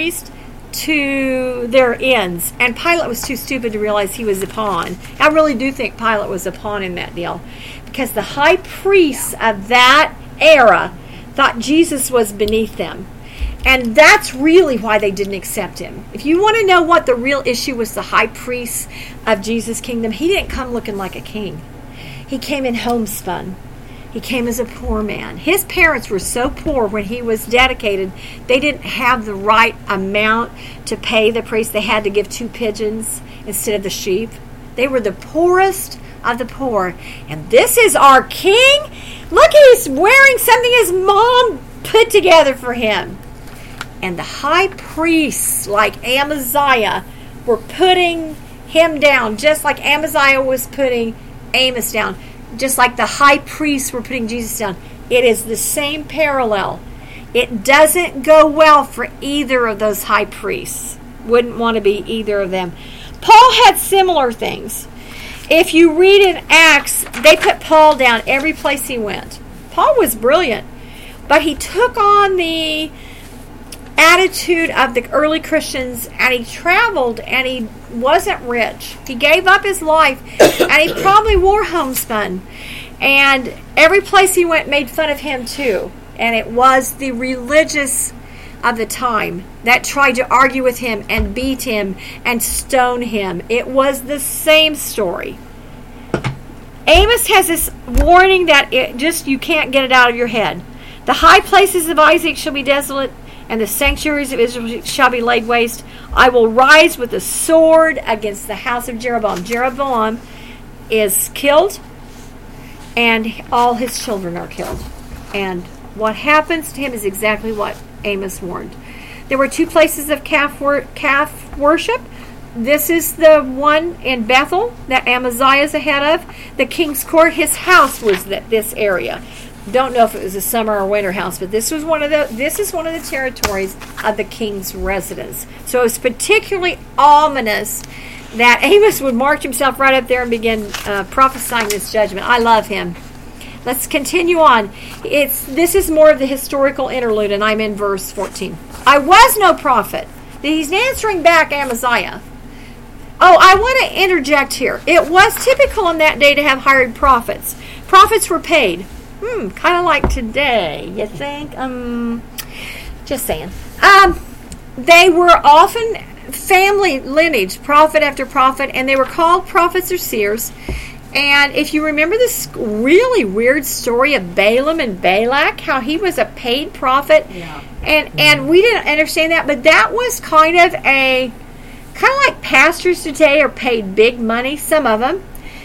to their ends. And Pilate was too stupid to realize he was a pawn. I really do think Pilate was a pawn in that deal, because the high priests of that era thought Jesus was beneath them. And that's really why they didn't accept him. If you want to know what the real issue was, the high priest of Jesus' kingdom, he didn't come looking like a king. He came in homespun. He came as a poor man. His parents were so poor when he was dedicated, they didn't have the right amount to pay the priest. They had to give 2 pigeons instead of the sheep. They were the poorest of the poor. And this is our king. Look, he's wearing something his mom put together for him. And the high priests, like Amaziah, were putting him down, just like Amaziah was putting Amos down, just like the high priests were putting Jesus down. It is the same parallel. It doesn't go well for either of those high priests. Wouldn't want to be either of them. Paul had similar things. If you read in Acts, they put Paul down every place he went. Paul was brilliant, but he took on the attitude of the early Christians, and he traveled, and he wasn't rich. He gave up his life, and he probably wore homespun. And every place he went made fun of him too. And it was the religious of the time that tried to argue with him and beat him and stone him. It was the same story. Amos has this warning that you can't get it out of your head. The high places of Isaac shall be desolate, and the sanctuaries of Israel shall be laid waste. I will rise with a sword against the house of Jeroboam. Jeroboam is killed, and all his children are killed. And what happens to him is exactly what Amos warned. There were 2 places of calf worship. This is the one in Bethel that Amaziah is ahead of. The king's court, his house was this area. Don't know if it was a summer or winter house, but this is one of the territories of the king's residence. So it was particularly ominous that Amos would march himself right up there and begin prophesying this judgment. I love him. Let's continue on. This is more of the historical interlude, and I'm in verse 14. I was no prophet. He's answering back Amaziah. Oh, I want to interject here. It was typical in that day to have hired prophets. Prophets were paid. Kind of like today, you think? Just saying. They were often family lineage, prophet after prophet, and they were called prophets or seers. And if you remember this really weird story of Balaam and Balak, how he was a paid prophet, and we didn't understand that, but that was kind of like pastors today are paid big money, some of them,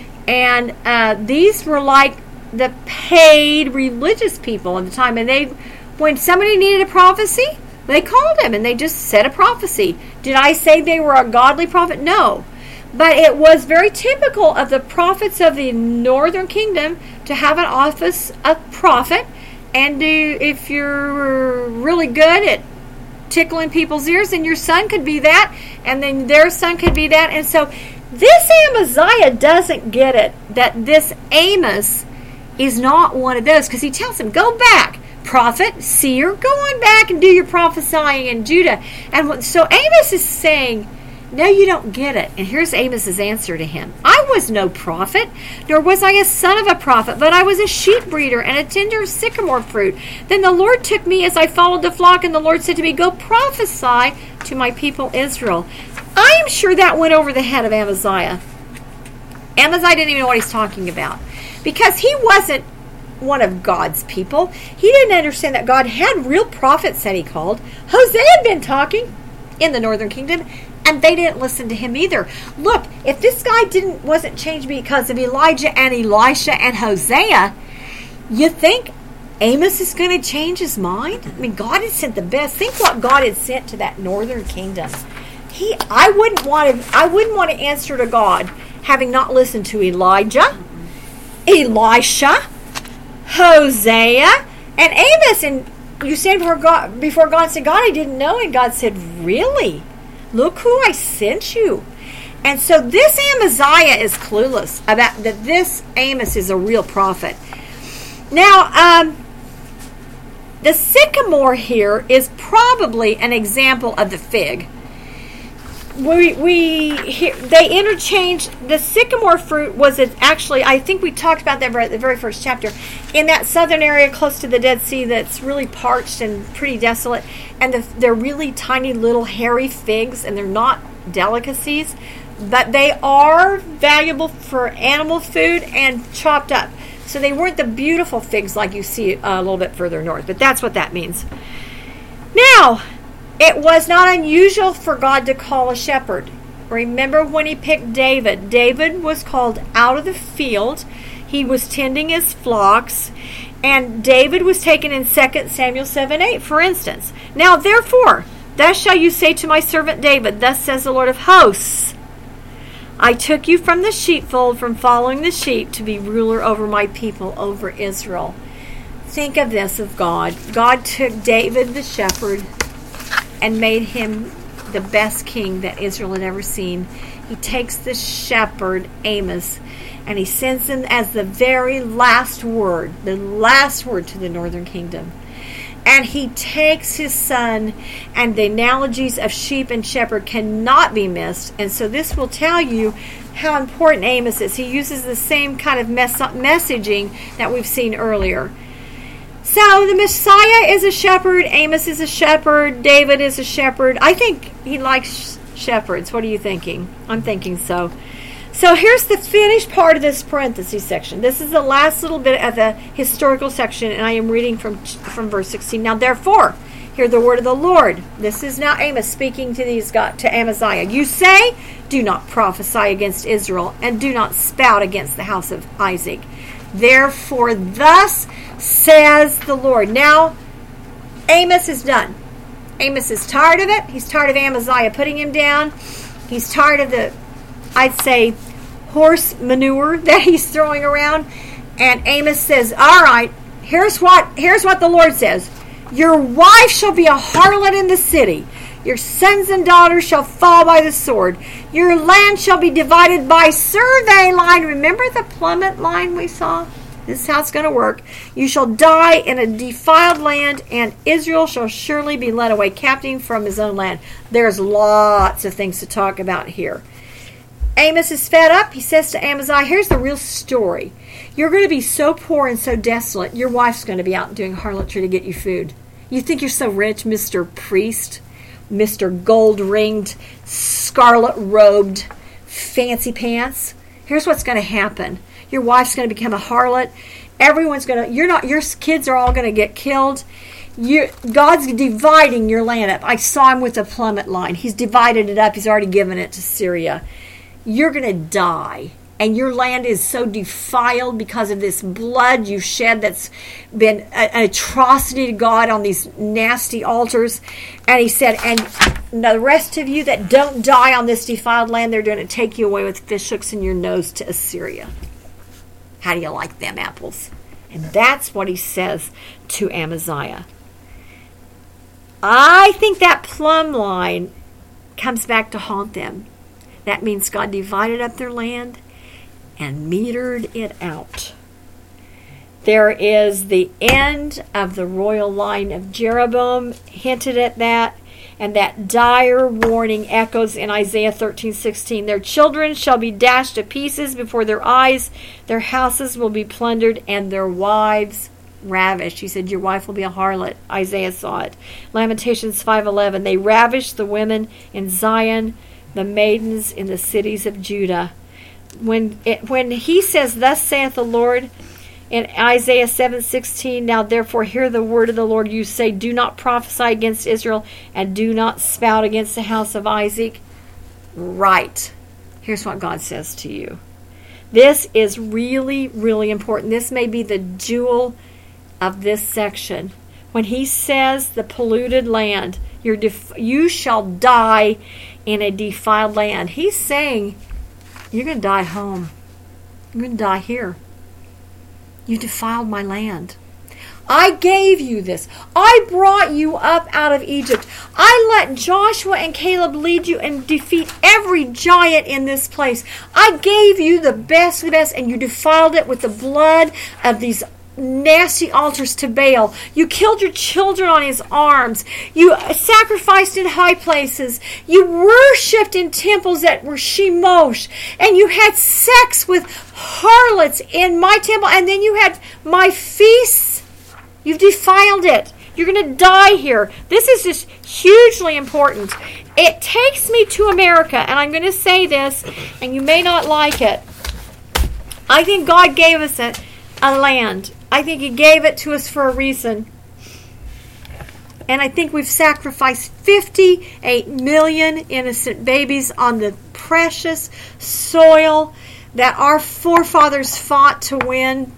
and these were like the paid religious people at the time, and when somebody needed a prophecy, they called him and they just said a prophecy. Did I say they were a godly prophet? No. But it was very typical of the prophets of the northern kingdom to have an office of prophet, and if you're really good at tickling people's ears, then your son could be that, and then their son could be that. And so this Amaziah doesn't get it, that this Amos is not one of those, because he tells him, go back, prophet, seer, go on back and do your prophesying in Judah. And so Amos is saying, no, you don't get it. And here's Amos's answer to him. I was no prophet, nor was I a son of a prophet, but I was a sheep breeder and a tender of sycamore fruit. Then the Lord took me as I followed the flock, and the Lord said to me, go prophesy to my people Israel. I am sure that went over the head of Amaziah. Amaziah didn't even know what he's talking about, because he wasn't one of God's people. He didn't understand that God had real prophets that he called. Hosea had been talking in the northern kingdom, and they didn't listen to him either. Look, if this guy wasn't changed because of Elijah and Elisha and Hosea, you think Amos is going to change his mind? I mean, God had sent the best. Think what God had sent to that northern kingdom. I wouldn't want to answer to God having not listened to Elijah, Elisha, Hosea, and Amos. And you stand before God and say, God, I didn't know. And God said, really? Look who I sent you. And so this Amaziah is clueless about that this Amos is a real prophet. Now, the sycamore here is probably an example of the fig. They interchanged. The sycamore fruit was actually, I think we talked about that at the very first chapter, in that southern area close to the Dead Sea that's really parched and pretty desolate, and they're really tiny little hairy figs, and they're not delicacies, but they are valuable for animal food and chopped up. So they weren't the beautiful figs like you see a little bit further north, but that's what that means. Now, it was not unusual for God to call a shepherd. Remember when he picked David? David was called out of the field. He was tending his flocks. And David was taken in 2 Samuel 7:8, for instance. Now, therefore, Thus shall you say to my servant David, thus says the Lord of hosts, I took you from the sheepfold, from following the sheep, to be ruler over my people, over Israel. Think of this of God. God took David the shepherd and made him the best king that Israel had ever seen. He takes the shepherd, Amos, and he sends him as the very last word to the northern kingdom. And he takes his son, and the analogies of sheep and shepherd cannot be missed. And so this will tell you how important Amos is. He uses the same kind of messaging that we've seen earlier. So the Messiah is a shepherd, Amos is a shepherd, David is a shepherd. I think he likes shepherds. What are you thinking? I'm thinking so. So here's the finished part of this parenthesis section. This is the last little bit of the historical section, and I am reading from verse 16. Now therefore, hear the word of the Lord. This is now Amos speaking to Amaziah. You say, do not prophesy against Israel, and do not spout against the house of Isaac. Therefore, thus says the Lord. Now, Amos is done. Amos is tired of it. He's tired of Amaziah putting him down. He's tired of the, I'd say, horse manure that he's throwing around. And Amos says, all right, here's what the Lord says. Your wife shall be a harlot in the city. Your sons and daughters shall fall by the sword. Your land shall be divided by survey line. Remember the plummet line we saw? This is how it's going to work. You shall die in a defiled land, and Israel shall surely be led away captive from his own land. There's lots of things to talk about here. Amos is fed up. He says to Amaziah, here's the real story. You're going to be so poor and so desolate, your wife's going to be out doing harlotry to get you food. You think you're so rich, Mr. Priest, Mr. Gold-ringed, scarlet-robed, fancy pants? Here's what's going to happen. Your wife's going to become a harlot. Everyone's going to, your kids are all going to get killed. God's dividing your land up. I saw him with the plummet line. He's divided it up. He's already given it to Syria. You're going to die. And your land is so defiled because of this blood you shed that's been an atrocity to God on these nasty altars. And he said, and the rest of you that don't die on this defiled land, they're going to take you away with fish hooks in your nose to Assyria. How do you like them apples? And that's what he says to Amaziah. I think that plumb line comes back to haunt them. That means God divided up their land and metered it out. There is the end of the royal line of Jeroboam, hinted at that, and that dire warning echoes in Isaiah 13:16. Their children shall be dashed to pieces before their eyes, their houses will be plundered, and their wives ravished. He said, your wife will be a harlot. Isaiah saw it. Lamentations 5:11. They ravished the women in Zion, the maidens in the cities of Judah. When he says, thus saith the Lord, in Isaiah 7:16, now therefore hear the word of the Lord. You say, do not prophesy against Israel, and do not spout against the house of Isaac. Right. Here's what God says to you. This is really, really important. This may be the jewel of this section. When he says the polluted land, you shall die in a defiled land. He's saying, you're going to die home. You're going to die here. You defiled my land. I gave you this. I brought you up out of Egypt. I let Joshua and Caleb lead you and defeat every giant in this place. I gave you the best of the best, and you defiled it with the blood of these nasty altars to Baal. You killed your children on his arms. You sacrificed in high places. You worshipped in temples that were Shemosh. And you had sex with harlots in my temple. And then you had my feasts. You've defiled it. You're going to die here. This is just hugely important. It takes me to America. And I'm going to say this, and you may not like it. I think God gave us a land. I think he gave it to us for a reason. And I think we've sacrificed 58 million innocent babies on the precious soil that our forefathers fought to win.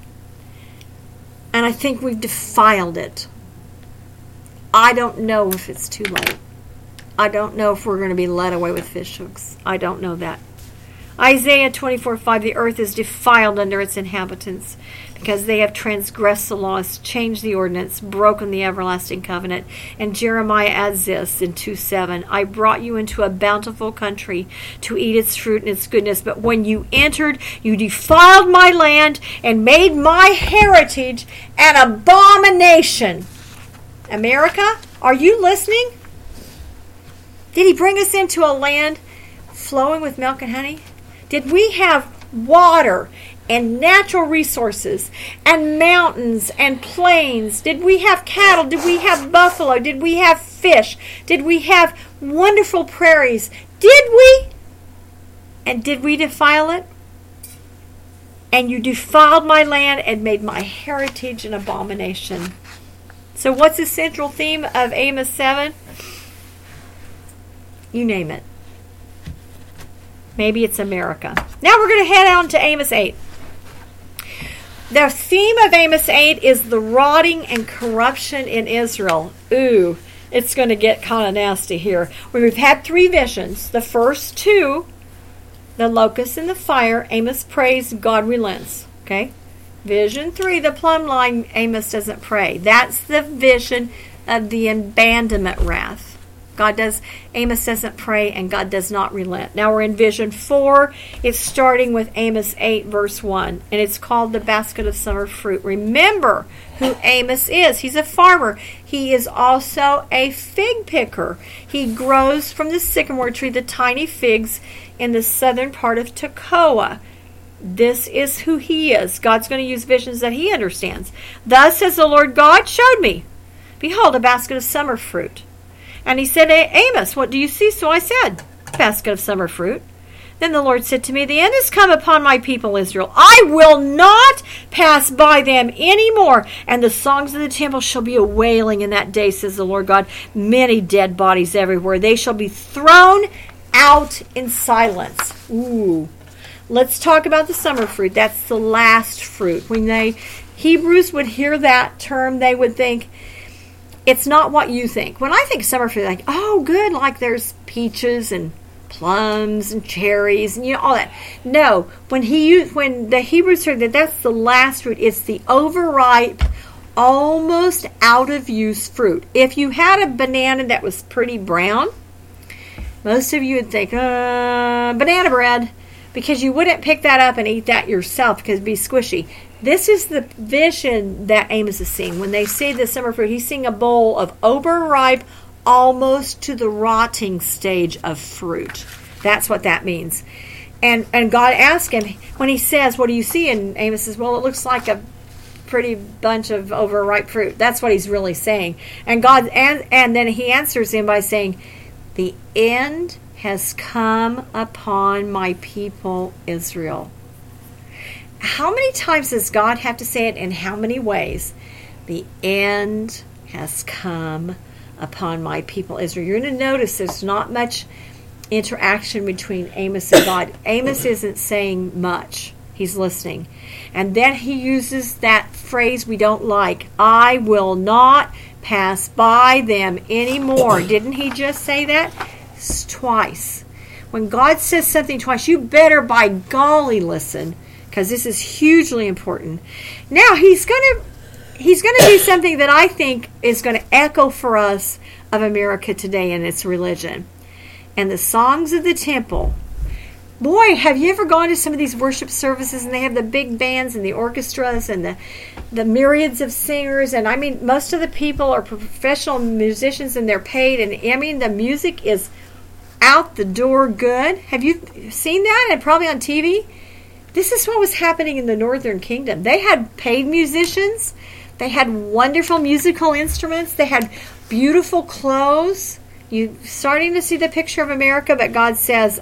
And I think we've defiled it. I don't know if it's too late. I don't know if we're going to be led away with fish hooks. I don't know that. Isaiah 24:5, the earth is defiled under its inhabitants, because they have transgressed the laws, changed the ordinance, broken the everlasting covenant. And Jeremiah adds this in 2:7, I brought you into a bountiful country to eat its fruit and its goodness. But when you entered, you defiled my land and made my heritage an abomination. America, are you listening? Did he bring us into a land flowing with milk and honey? Did we have water and natural resources and mountains and plains? Did we have cattle? Did we have buffalo? Did we have fish? Did we have wonderful prairies? Did we? And did we defile it? And you defiled my land and made my heritage an abomination. So what's the central theme of Amos 7? You name it. Maybe it's America. Now we're going to head on to Amos 8. The theme of Amos 8 is the rotting and corruption in Israel. Ooh, it's going to get kind of nasty here. We've had 3 visions. The first 2, the locust and the fire, Amos prays, God relents. Okay? Vision 3, the plumb line, Amos doesn't pray. That's the vision of the abandonment wrath. Amos doesn't pray, and God does not relent. Now we're in vision 4. It's starting with Amos 8, verse 1, and it's called the basket of summer fruit. Remember who Amos is. He's a farmer. He is also a fig picker. He grows from the sycamore tree the tiny figs in the southern part of Tekoa. This is who he is. God's going to use visions that he understands. Thus says the Lord God showed me, behold, a basket of summer fruit. And he said, Amos, what do you see? So I said, basket of summer fruit. Then the Lord said to me, the end has come upon my people Israel. I will not pass by them any more. And the songs of the temple shall be a wailing in that day, says the Lord God. Many dead bodies everywhere. They shall be thrown out in silence. Ooh. Let's talk about the summer fruit. That's the last fruit. When Hebrews would hear that term, they would think, it's not what you think. When I think summer fruit, like, oh, good, like there's peaches and plums and cherries and all that. No, when the Hebrews heard that that's the last fruit, it's the overripe, almost out of use fruit. If you had a banana that was pretty brown, most of you would think, banana bread, because you wouldn't pick that up and eat that yourself because it'd be squishy. This is the vision that Amos is seeing. When they say the summer fruit, he's seeing a bowl of overripe, almost to the rotting stage of fruit. That's what that means. And God asked him, when he says, what do you see? And Amos says, well, it looks like a pretty bunch of overripe fruit. That's what he's really saying. And God, and then he answers him by saying, the end has come upon my people Israel. How many times does God have to say it, in how many ways? The end has come upon my people Israel. You're going to notice there's not much interaction between Amos and God. Amos isn't saying much. He's listening. And then he uses that phrase we don't like. I will not pass by them anymore. Didn't he just say that? It's twice. When God says something twice, you better by golly listen, because this is hugely important. Now he's going to do something that I think is going to echo for us of America today and its religion. And the songs of the temple. Boy, have you ever gone to some of these worship services and they have the big bands and the orchestras and the myriads of singers, and I mean most of the people are professional musicians and they're paid, and I mean the music is out the door good. Have you seen that? And probably on TV. This is what was happening in the Northern Kingdom. They had paid musicians. They had wonderful musical instruments. They had beautiful clothes. You're starting to see the picture of America, but God says,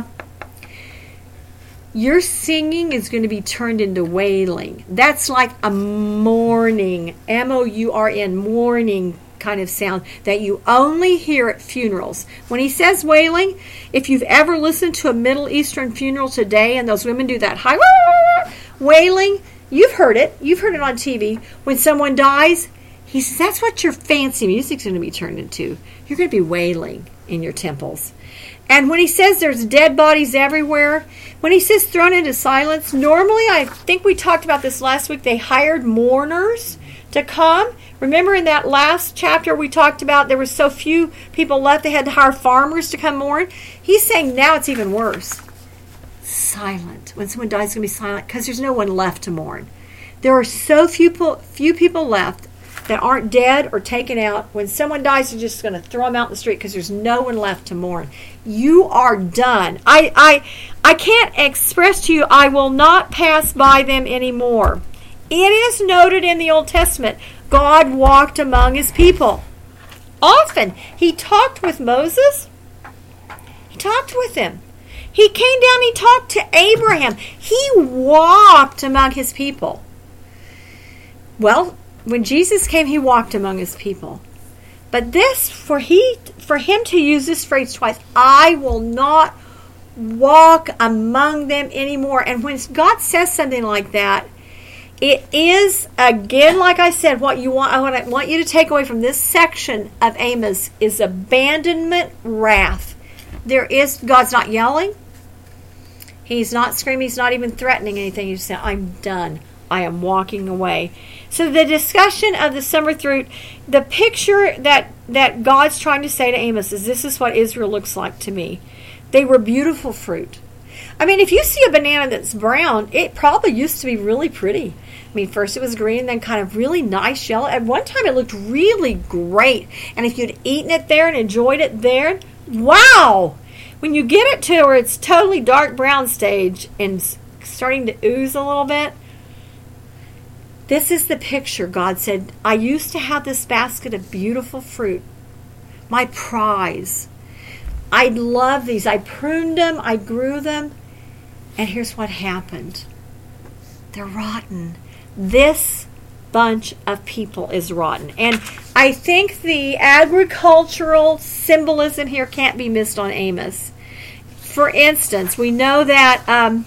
your singing is going to be turned into wailing. That's like a mourning, M-O-U-R-N, mourning kind of sound that you only hear at funerals. When he says wailing, if you've ever listened to a Middle Eastern funeral today and those women do that high wailing, you've heard it. You've heard it on TV. When someone dies, he says that's what your fancy music's going to be turned into. You're going to be wailing. in your temples. And when he says there's dead bodies everywhere, when he says thrown into silence, normally, I think we talked about this last week, they hired mourners to come. Remember in that last chapter we talked about there were so few people left, they had to hire farmers to come mourn. He's saying now it's even worse. Silent. When someone dies, it's going to be silent because there's no one left to mourn. There are so few people left that aren't dead or taken out. When someone dies, they're just going to throw them out in the street because there's no one left to mourn. You are done. I can't express to you, I will not pass by them anymore. It is noted in the Old Testament, God walked among his people. Often, he talked with Moses. He talked with him. He came down, he talked to Abraham. He walked among his people. Well, when Jesus came, he walked among his people. But this, for him to use this phrase twice, I will not walk among them anymore. And when God says something like that, it is, again, like I said, what I want you to take away from this section of Amos is abandonment, wrath. God's not yelling. He's not screaming. He's not even threatening anything. He's saying, I'm done. I am walking away. So the discussion of the summer fruit, the picture that God's trying to say to Amos is, this is what Israel looks like to me. They were beautiful fruit. I mean, if you see a banana that's brown, it probably used to be really pretty. I mean, first it was green, then kind of really nice yellow. At one time it looked really great. And if you'd eaten it there and enjoyed it there, wow! When you get it to where it's totally dark brown stage and starting to ooze a little bit, this is the picture. God said, I used to have this basket of beautiful fruit, my prize. I love these. I pruned them. I grew them. And here's what happened. They're rotten. This bunch of people is rotten. And I think the agricultural symbolism here can't be missed on Amos. For instance, we know that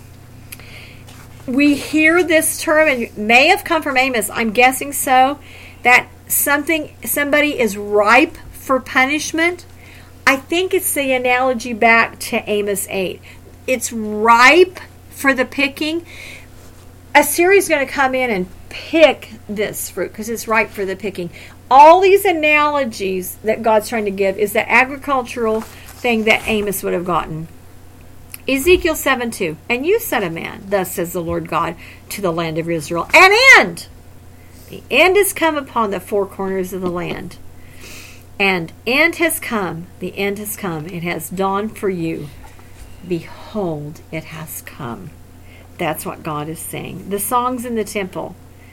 we hear this term, and it may have come from Amos, I'm guessing so, that somebody is ripe for punishment. I think it's the analogy back to Amos 8. It's ripe for the picking. Assyria's going to come in and pick this fruit because it's ripe for the picking. All these analogies that God's trying to give is the agricultural thing that Amos would have gotten. Ezekiel 7:2. And you, son of man, thus says the Lord God to the land of Israel, an end! The end has come upon the four corners of the land. And end has come. The end has come. It has dawned for you. Behold, it has come. That's what God is saying. The songs in the temple.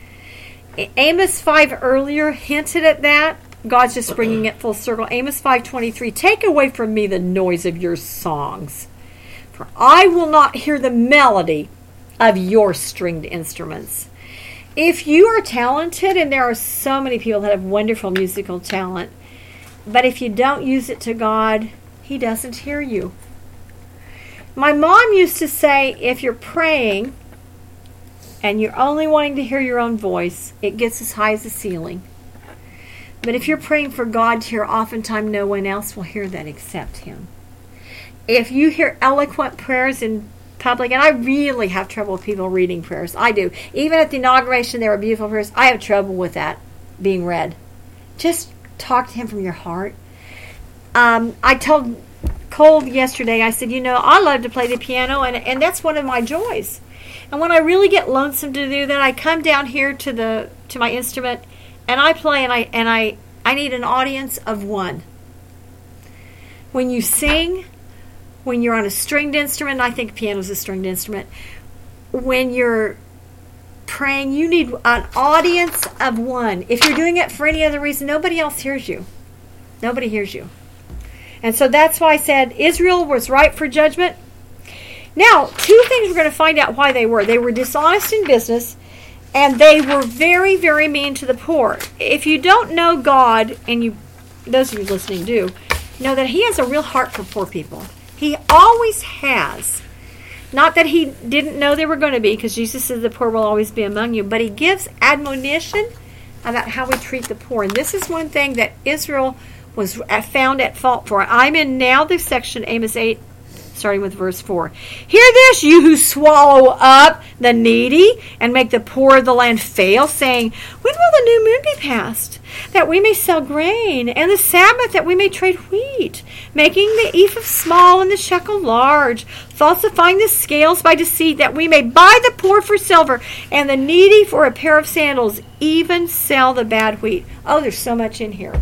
Amos 5 earlier hinted at that. God's just bringing it full circle. Amos 5:23. Take away from me the noise of your songs, for I will not hear the melody of your stringed instruments. If you are talented, and there are so many people that have wonderful musical talent, but if you don't use it to God, he doesn't hear you. My mom used to say, if you're praying and you're only wanting to hear your own voice, it gets as high as the ceiling. But if you're praying for God to hear, oftentimes no one else will hear that except him. If you hear eloquent prayers in public, and I really have trouble with people reading prayers. I do. Even at the inauguration, there were beautiful prayers. I have trouble with that being read. Just talk to him from your heart. I told Cole yesterday, I said, I love to play the piano, and that's one of my joys. And when I really get lonesome to do that, I come down here to my instrument, and I play, and I need an audience of one. When you sing, when you're on a stringed instrument, I think piano's a stringed instrument. When you're praying, you need an audience of one. If you're doing it for any other reason, nobody else hears you. Nobody hears you. And so that's why I said Israel was ripe for judgment. Now, two things we're going to find out why they were. They were dishonest in business, and they were very, very mean to the poor. If you don't know God, and those of you listening do, know that he has a real heart for poor people. He always has. Not that he didn't know they were going to be, because Jesus says the poor will always be among you, but he gives admonition about how we treat the poor. And this is one thing that Israel was found at fault for it. I'm in now the section, Amos 8, starting with verse 4. Hear this, you who swallow up the needy and make the poor of the land fail, saying, when will the new moon be passed, that we may sell grain, and the Sabbath, that we may trade wheat, making the ephah small and the shekel large, falsifying the scales by deceit, that we may buy the poor for silver, and the needy for a pair of sandals, even sell the bad wheat. Oh, there's so much in here.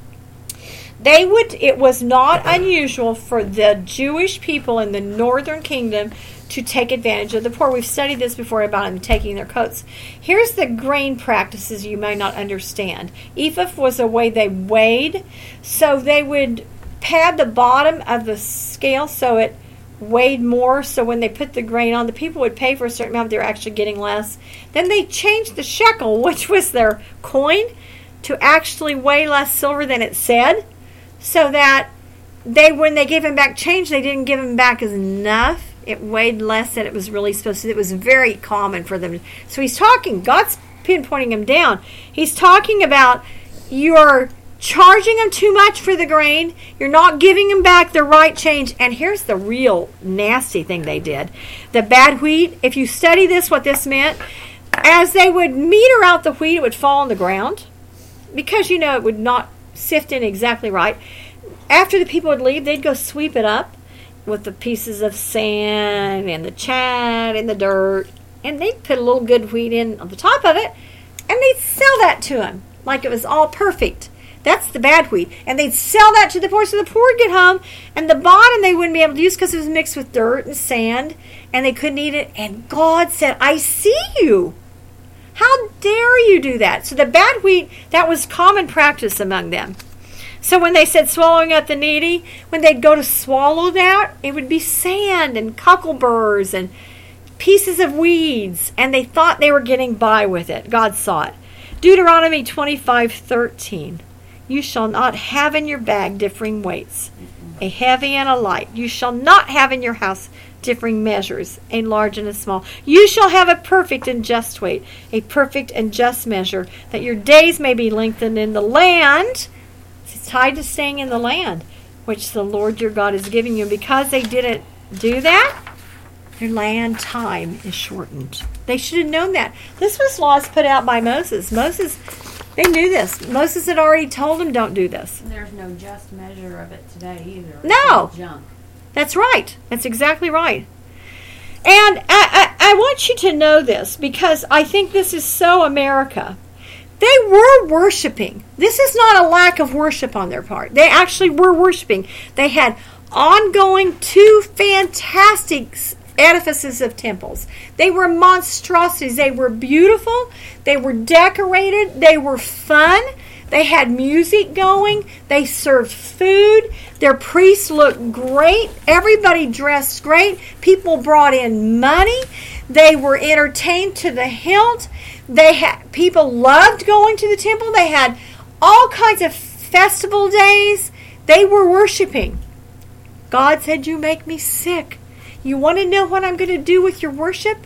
It was not unusual for the Jewish people in the northern kingdom to take advantage of the poor. We've studied this before about them taking their coats. Here's the grain practices you may not understand. Ephah was a way they weighed, so they would pad the bottom of the scale so it weighed more, so when they put the grain on, the people would pay for a certain amount, but they were actually getting less. Then they changed the shekel, which was their coin, to actually weigh less silver than it said, so that when they gave him back change, they didn't give him back as enough. It weighed less than it was really supposed to. It was very common for them. So he's talking, God's pinpointing him down. He's talking about you're charging them too much for the grain. You're not giving them back the right change. And here's the real nasty thing they did. The bad wheat, if you study this, what this meant, as they would meter out the wheat, it would fall on the ground because, it would not sift in exactly right. After the people would leave, they'd go sweep it up with the pieces of sand and the chat and the dirt, and they'd put a little good wheat in on the top of it, and they'd sell that to them like it was all perfect. That's the bad wheat. And they'd sell that to the poor, so the poor would get home, and the bottom they wouldn't be able to use because it was mixed with dirt and sand, and they couldn't eat it. And God said, I see you. How dare you do that? So the bad wheat, that was common practice among them. So when they said swallowing up the needy, when they'd go to swallow that, it would be sand and cockleburrs and pieces of weeds, and they thought they were getting by with it. God saw it. Deuteronomy 25:13. You shall not have in your bag differing weights, a heavy and a light. You shall not have in your house differing measures, a large and a small. You shall have a perfect and just weight, a perfect and just measure, that your days may be lengthened in the land. It's tied to staying in the land, which the Lord your God is giving you. Because they didn't do that, their land time is shortened. They should have known that. This was laws put out by Moses. They knew this. Moses had already told them, don't do this. There's no just measure of it today either. No. It's junk. That's right. That's exactly right. And I want you to know this, because I think this is so America. They were worshiping. This is not a lack of worship on their part. They actually were worshiping. They had ongoing 2 fantastic edifices of temples. They were monstrosities. They were beautiful. They were decorated. They were fun. They had music going. They served food. Their priests looked great. Everybody dressed great. People brought in money. They were entertained to the hilt. People loved going to the temple. They had all kinds of festival days. They were worshiping. God said, you make me sick. You want to know what I'm going to do with your worship?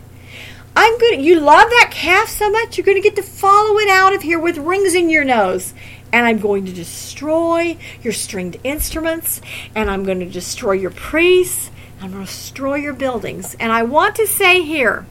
You love that calf so much, you're going to get to follow it out of here with rings in your nose. And I'm going to destroy your stringed instruments. And I'm going to destroy your priests. I'm going to destroy your buildings. And I want to say here,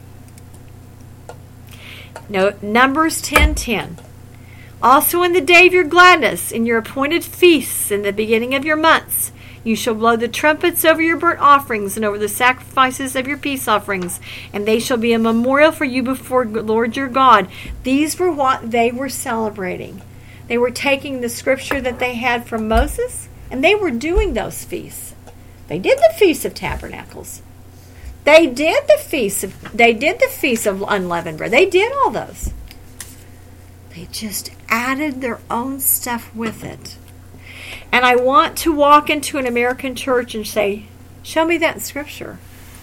Numbers 10:10. Also in the day of your gladness, in your appointed feasts, in the beginning of your months, you shall blow the trumpets over your burnt offerings and over the sacrifices of your peace offerings, and they shall be a memorial for you before the Lord your God. These were what they were celebrating. They were taking the scripture that they had from Moses, and they were doing those feasts. They did the Feast of Tabernacles. They did the Feast of Unleavened Bread. They did all those. They just added their own stuff with it. And I want to walk into an American church and say, show me that in Scripture.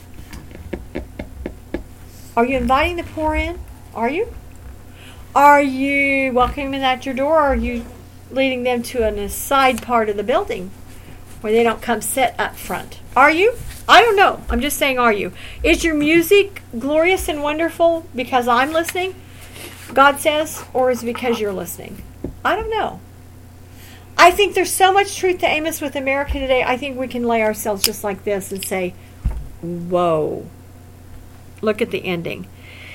Are you inviting the poor in? Are you? Are you welcoming them at your door, or are you leading them to a side part of the building where they don't come sit up front? Are you? I don't know. I'm just saying, are you? Is your music glorious and wonderful because I'm listening, God says, or is it because you're listening? I don't know. I think there's so much truth to Amos with America today. I think we can lay ourselves just like this and say, whoa. Look at the ending.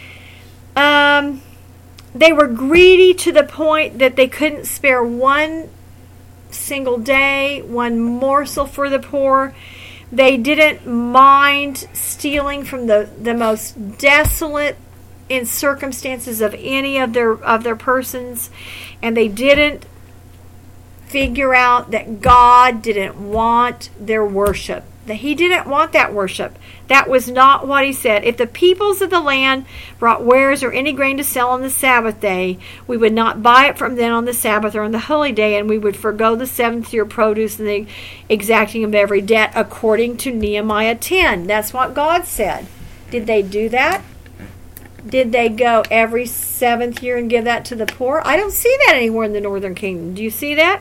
They were greedy to the point that they couldn't spare one single day, one morsel for the poor. They didn't mind stealing from the most desolate in circumstances of any of their persons, and they didn't figure out that God didn't want their worship. That He didn't want that worship. That was not what He said. If the peoples of the land brought wares or any grain to sell on the Sabbath day, we would not buy it from them on the Sabbath or on the holy day, and we would forgo the seventh year produce and the exacting of every debt, according to Nehemiah 10. That's what God said. Did they do that? Did they go every seventh year and give that to the poor? I don't see that anywhere in the northern kingdom. Do you see that?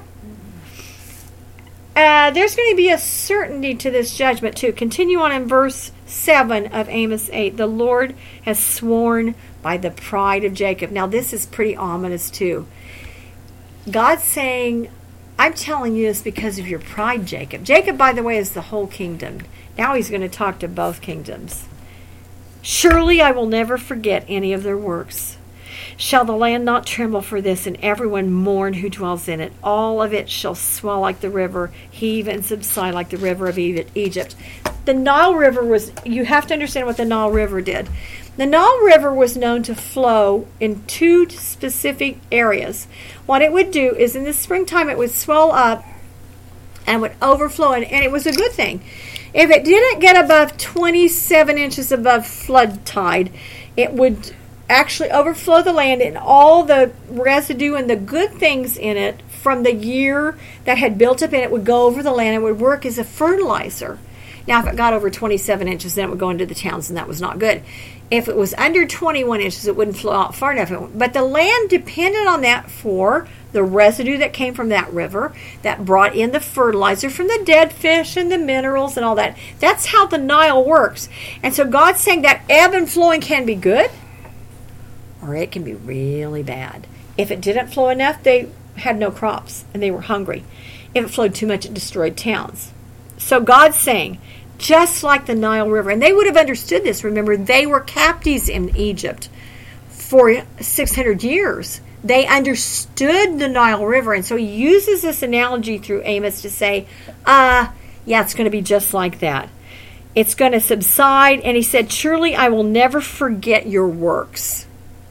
There's going to be a certainty to this judgment too. Continue on in verse 7 of Amos 8. The Lord has sworn by the pride of Jacob. Now this is pretty ominous too. God's saying, I'm telling you this because of your pride, Jacob. Jacob, by the way, is the whole kingdom. Now He's going to talk to both kingdoms. Surely I will never forget any of their works. Shall the land not tremble for this, and everyone mourn who dwells in it? All of it shall swell like the river, heave and subside like the river of Egypt. The Nile River was, you have to understand what the Nile River did. The Nile River was known to flow in two specific areas. What it would do is in the springtime it would swell up and would overflow, and it was a good thing. If it didn't get above 27 inches above flood tide, it would actually overflow the land, and all the residue and the good things in it from the year that had built up in it would go over the land and would work as a fertilizer. Now, if it got over 27 inches, then it would go into the towns, and that was not good. If it was under 21 inches, it wouldn't flow out far enough. But the land depended on that for the residue that came from that river that brought in the fertilizer from the dead fish and the minerals and all that. That's how the Nile works. And so God's saying that ebb and flowing can be good, or it can be really bad. If it didn't flow enough, they had no crops and they were hungry. If it flowed too much, it destroyed towns. So God's saying, just like the Nile River, and they would have understood this. Remember, they were captives in Egypt for 600 years. They understood the Nile River, and so He uses this analogy through Amos to say, yeah, it's going to be just like that. It's going to subside, and He said, surely I will never forget your works.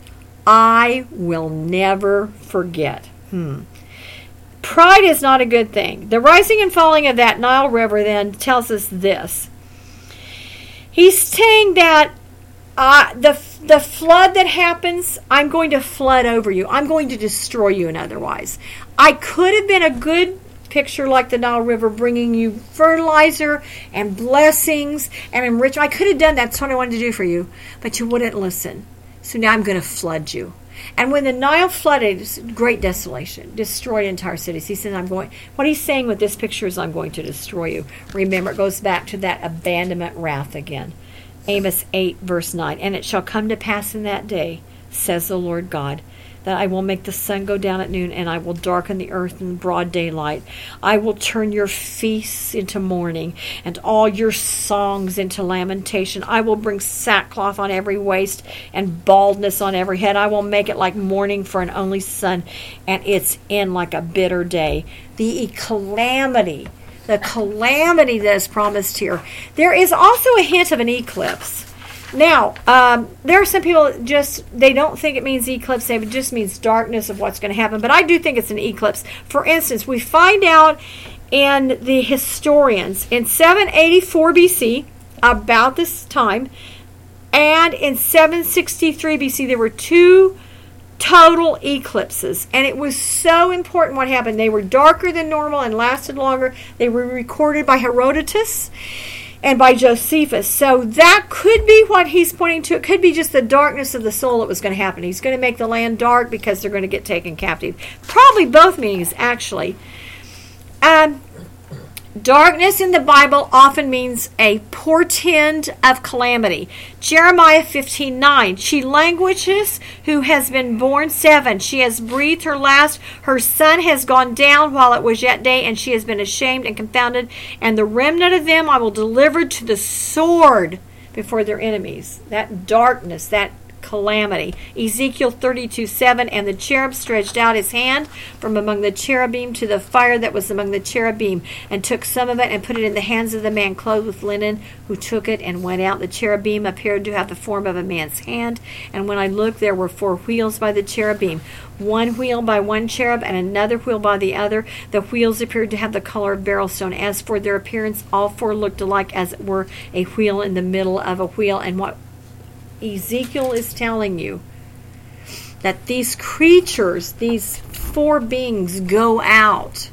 I will never forget. Pride is not a good thing. The rising and falling of that Nile River then tells us this. He's saying that the flood that happens, I'm going to flood over you. I'm going to destroy you in otherwise. I could have been a good picture like the Nile River, bringing you fertilizer and blessings and enrichment. I could have done that. That's what I wanted to do for you, but you wouldn't listen. So now I'm going to flood you. And when the Nile flooded, it's great desolation, destroyed entire cities. He said, what he's saying with this picture is, I'm going to destroy you. Remember, it goes back to that abandonment wrath again. Amos 8, verse 9. And it shall come to pass in that day, says the Lord God, that I will make the sun go down at noon, and I will darken the earth in broad daylight. I will turn your feasts into mourning, and all your songs into lamentation. I will bring sackcloth on every waist, and baldness on every head. I will make it like mourning for an only son, and its end like a bitter day. The calamity that is promised here. There is also a hint of an eclipse. Now, there are some people they don't think it means eclipse. It just means darkness of what's going to happen. But I do think it's an eclipse. For instance, we find out in the historians in 784 BC, about this time, and in 763 BC, there were two total eclipses. And it was so important what happened. They were darker than normal and lasted longer. They were recorded by Herodotus and by Josephus. So that could be what he's pointing to. It could be just the darkness of the soul that was going to happen. He's going to make the land dark because they're going to get taken captive. Probably both meanings, actually. Darkness in the Bible often means a portend of calamity. Jeremiah 15:9. She languishes who has been born 7. She has breathed her last. Her sun has gone down while it was yet day, and she has been ashamed and confounded. And the remnant of them I will deliver to the sword before their enemies. That darkness, that calamity. Ezekiel 32:7. And the cherub stretched out his hand from among the cherubim to the fire that was among the cherubim, and took some of it and put it in the hands of the man clothed with linen, who took it and went out. The cherubim appeared to have the form of a man's hand, and when I looked, there were 4 wheels by the cherubim, one wheel by one cherub and another wheel by the other. The wheels appeared to have the color of beryl stone. As for their appearance, all 4 looked alike, as it were a wheel in the middle of a wheel. And what Ezekiel is telling you, that these creatures, these 4 beings, go out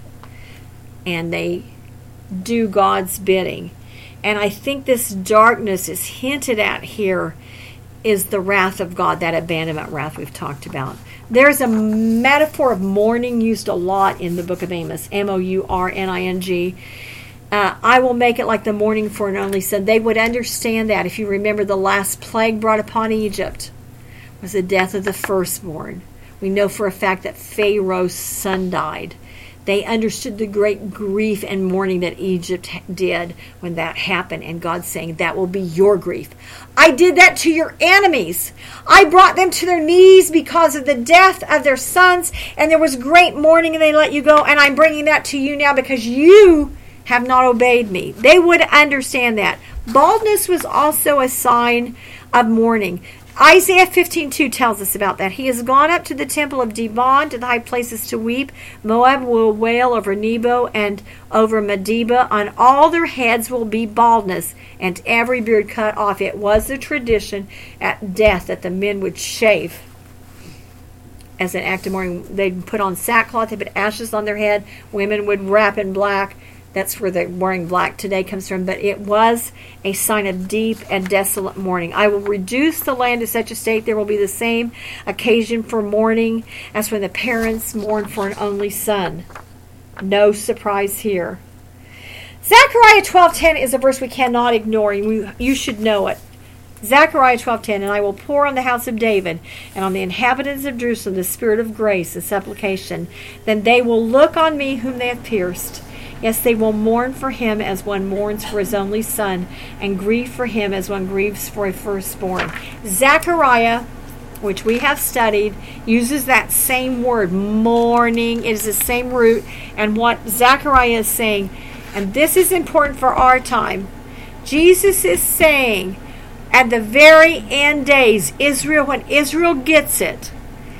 and they do God's bidding. And I think this darkness is hinted at here is the wrath of God, that abandonment wrath we've talked about. There's a metaphor of mourning used a lot in the book of Amos, mourning. I will make it like the mourning for an only son. They would understand that. If you remember, the last plague brought upon Egypt was the death of the firstborn. We know for a fact that Pharaoh's son died. They understood the great grief and mourning that Egypt did when that happened. And God's saying, that will be your grief. I did that to your enemies. I brought them to their knees because of the death of their sons. And there was great mourning, and they let you go. And I'm bringing that to you now because you have not obeyed me. They would understand that. Baldness was also a sign of mourning. Isaiah 15:2 tells us about that. He has gone up to the temple of Dibon, to the high places to weep. Moab will wail over Nebo and over Medeba. On all their heads will be baldness, and every beard cut off. It was the tradition at death that the men would shave as an act of mourning. They'd put on sackcloth, they'd put ashes on their head. Women would wrap in black. That's where the wearing black today comes from. But it was a sign of deep and desolate mourning. I will reduce the land to such a state there will be the same occasion for mourning as when the parents mourn for an only son. No surprise here. Zechariah 12:10 is a verse we cannot ignore. You should know it. Zechariah 12:10, and I will pour on the house of David and on the inhabitants of Jerusalem the spirit of grace and supplication. Then they will look on me whom they have pierced. Yes, they will mourn for him as one mourns for his only son, and grieve for him as one grieves for a firstborn. Zechariah, which we have studied, uses that same word, mourning. It is the same root. And what Zechariah is saying, and this is important for our time, Jesus is saying at the very end days, Israel, when Israel gets it,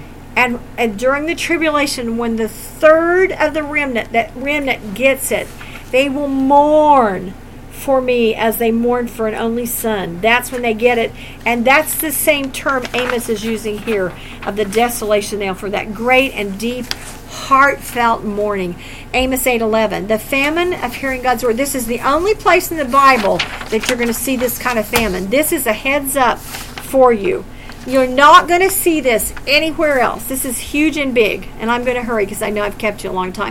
and during the tribulation, when the third of the remnant, that remnant gets it, they will mourn for me as they mourn for an only son. That's when they get it. And that's the same term Amos is using here of the desolation now, for that great and deep, heartfelt mourning. Amos 8:11. The famine of hearing God's word. This is the only place in the Bible that you're going to see this kind of famine. This is a heads up for you. You're not going to see this anywhere else. This is huge and big. And I'm going to hurry because I know I've kept you a long time.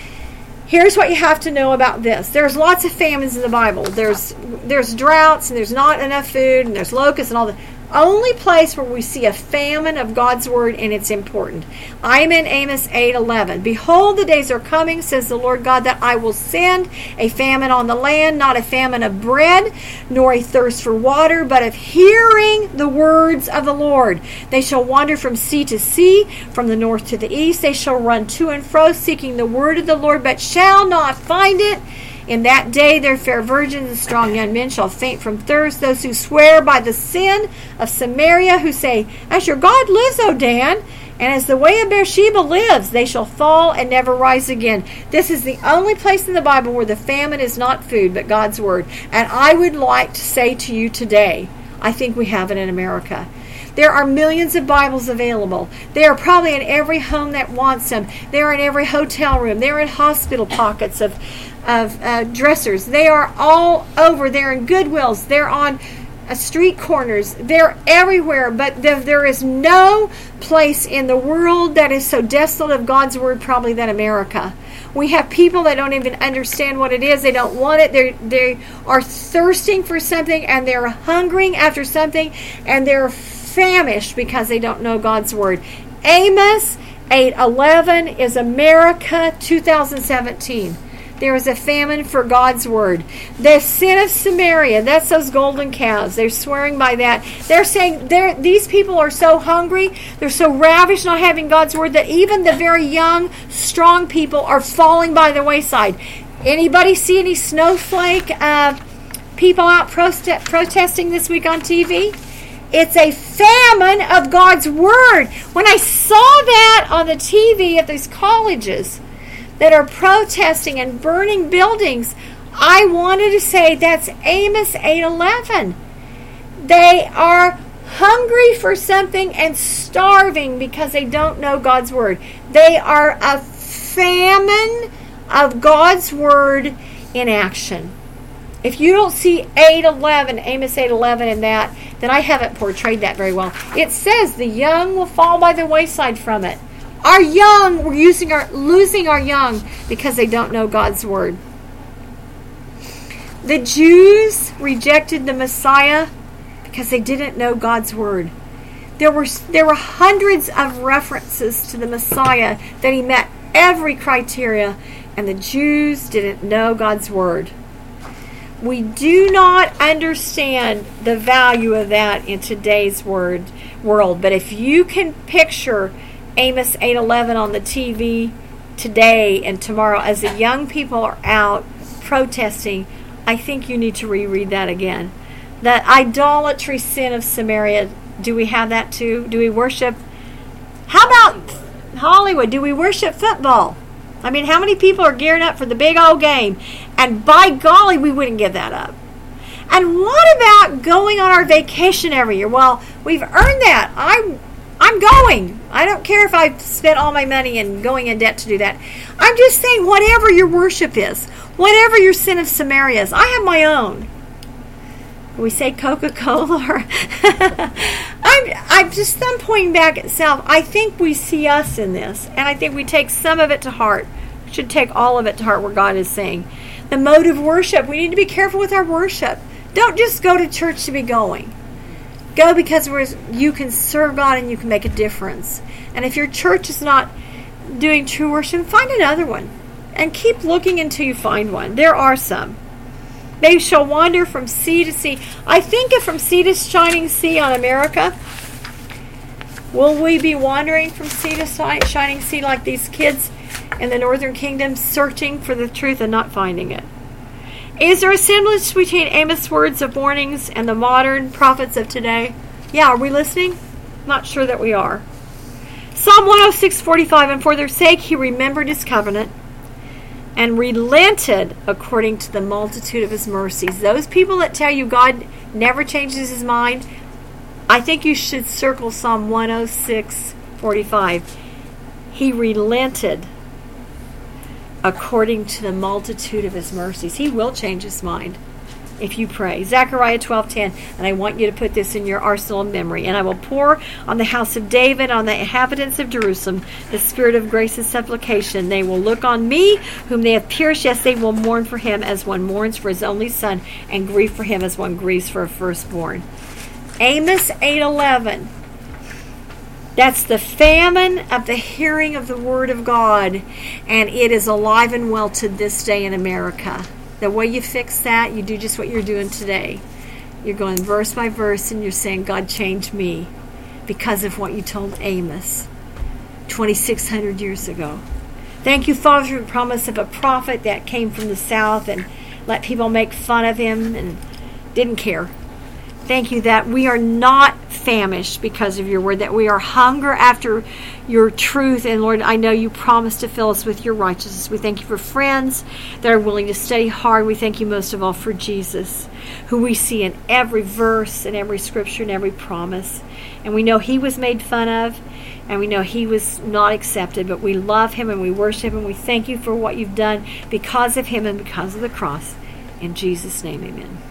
Here's what you have to know about this. There's lots of famines in the Bible. There's droughts, and there's not enough food, and there's locusts and all that. Only place where we see a famine of God's word, and it's important. I'm in Amos 8:11. Behold, the days are coming, says the Lord God, that I will send a famine on the land, not a famine of bread, nor a thirst for water, but of hearing the words of the Lord. They shall wander from sea to sea, from the north to the east. They shall run to and fro, seeking the word of the Lord, but shall not find it. In that day their fair virgins and strong young men shall faint from thirst. Those who swear by the sin of Samaria, who say, as your God lives, O Dan, and as the way of Beersheba lives, they shall fall and never rise again. This is the only place in the Bible where the famine is not food, but God's word. And I would like to say to you today, I think we have it in America. There are millions of Bibles available. They are probably in every home that wants them. They're in every hotel room. They're in hospital pockets of dressers. They are all over. They're in Goodwills. They're on street corners. They're everywhere. But there is no place in the world that is so desolate of God's word probably than America. We have people that don't even understand what it is. They don't want it. They are thirsting for something, and they're hungering after something, and they're famished because they don't know God's word. Amos 8:11 is America 2017. There is a famine for God's word. The sin of Samaria, that's those golden calves. They're swearing by that. They're saying these people are so hungry, they're so ravished not having God's word that even the very young, strong people are falling by the wayside. Anybody see any snowflake people out protesting this week on TV? It's a famine of God's word. When I saw that on the TV at these colleges that are protesting and burning buildings, I wanted to say that's Amos 8:11. They are hungry for something and starving because they don't know God's word. They are a famine of God's word in action. If you don't see 8:11, Amos 8:11 in that, then I haven't portrayed that very well. It says the young will fall by the wayside from it. Our young, we're losing our young because they don't know God's word. The Jews rejected the Messiah because they didn't know God's word. There were hundreds of references to the Messiah that he met every criteria, and the Jews didn't know God's word. We do not understand the value of that in today's world, but if you can picture Amos 8:11 on the TV today and tomorrow as the young people are out protesting, I think you need to reread that again. That idolatry sin of Samaria, do we have that too? Do we worship? How about Hollywood? Do we worship football? I mean, how many people are gearing up for the big old game? And by golly, we wouldn't give that up. And what about going on our vacation every year? Well, we've earned that. I'm going. I don't care if I've spent all my money and going in debt to do that. I'm just saying, whatever your worship is, whatever your sin of Samaria is, I have my own. We say Coca-Cola, or I'm pointing back at self. I think we see us in this, and I think we take some of it to heart. We should take all of it to heart, where God is saying. The mode of worship, we need to be careful with our worship. Don't just go to church to be going. Go because you can serve God and you can make a difference. And if your church is not doing true worship, find another one. And keep looking until you find one. There are some. They shall wander from sea to sea. I think of from sea to shining sea on America. Will we be wandering from sea to shining sea like these kids in the northern kingdom searching for the truth and not finding it? Is there a semblance between Amos' words of warnings and the modern prophets of today? Yeah, are we listening? Not sure that we are. Psalm 106:45, and for their sake he remembered his covenant and relented according to the multitude of his mercies. Those people that tell you God never changes his mind, I think you should circle Psalm 106:45. He relented according to the multitude of his mercies. He will change his mind if you pray. Zechariah 12:10, and I want you to put this in your arsenal of memory. And I will pour on the house of David, on the inhabitants of Jerusalem, the spirit of grace and supplication. They will look on me, whom they have pierced. Yes, they will mourn for him as one mourns for his only son, and grieve for him as one grieves for a firstborn. Amos 8:11. That's the famine of the hearing of the word of God, and it is alive and well to this day in America. The way you fix that, you do just what you're doing today. You're going verse by verse, and you're saying, God, change me because of what you told Amos 2,600 years ago. Thank you, Father, for the promise of a prophet that came from the south and let people make fun of him and didn't care. Thank you that we are not famished because of your word, that we are hunger after your truth. And Lord, I know you promised to fill us with your righteousness. We thank you for friends that are willing to study hard. We thank you most of all for Jesus, who we see in every verse and every scripture and every promise. And we know he was made fun of, and we know he was not accepted, but we love him and we worship him, and we thank you for what you've done because of him and because of the cross. In Jesus' name, amen.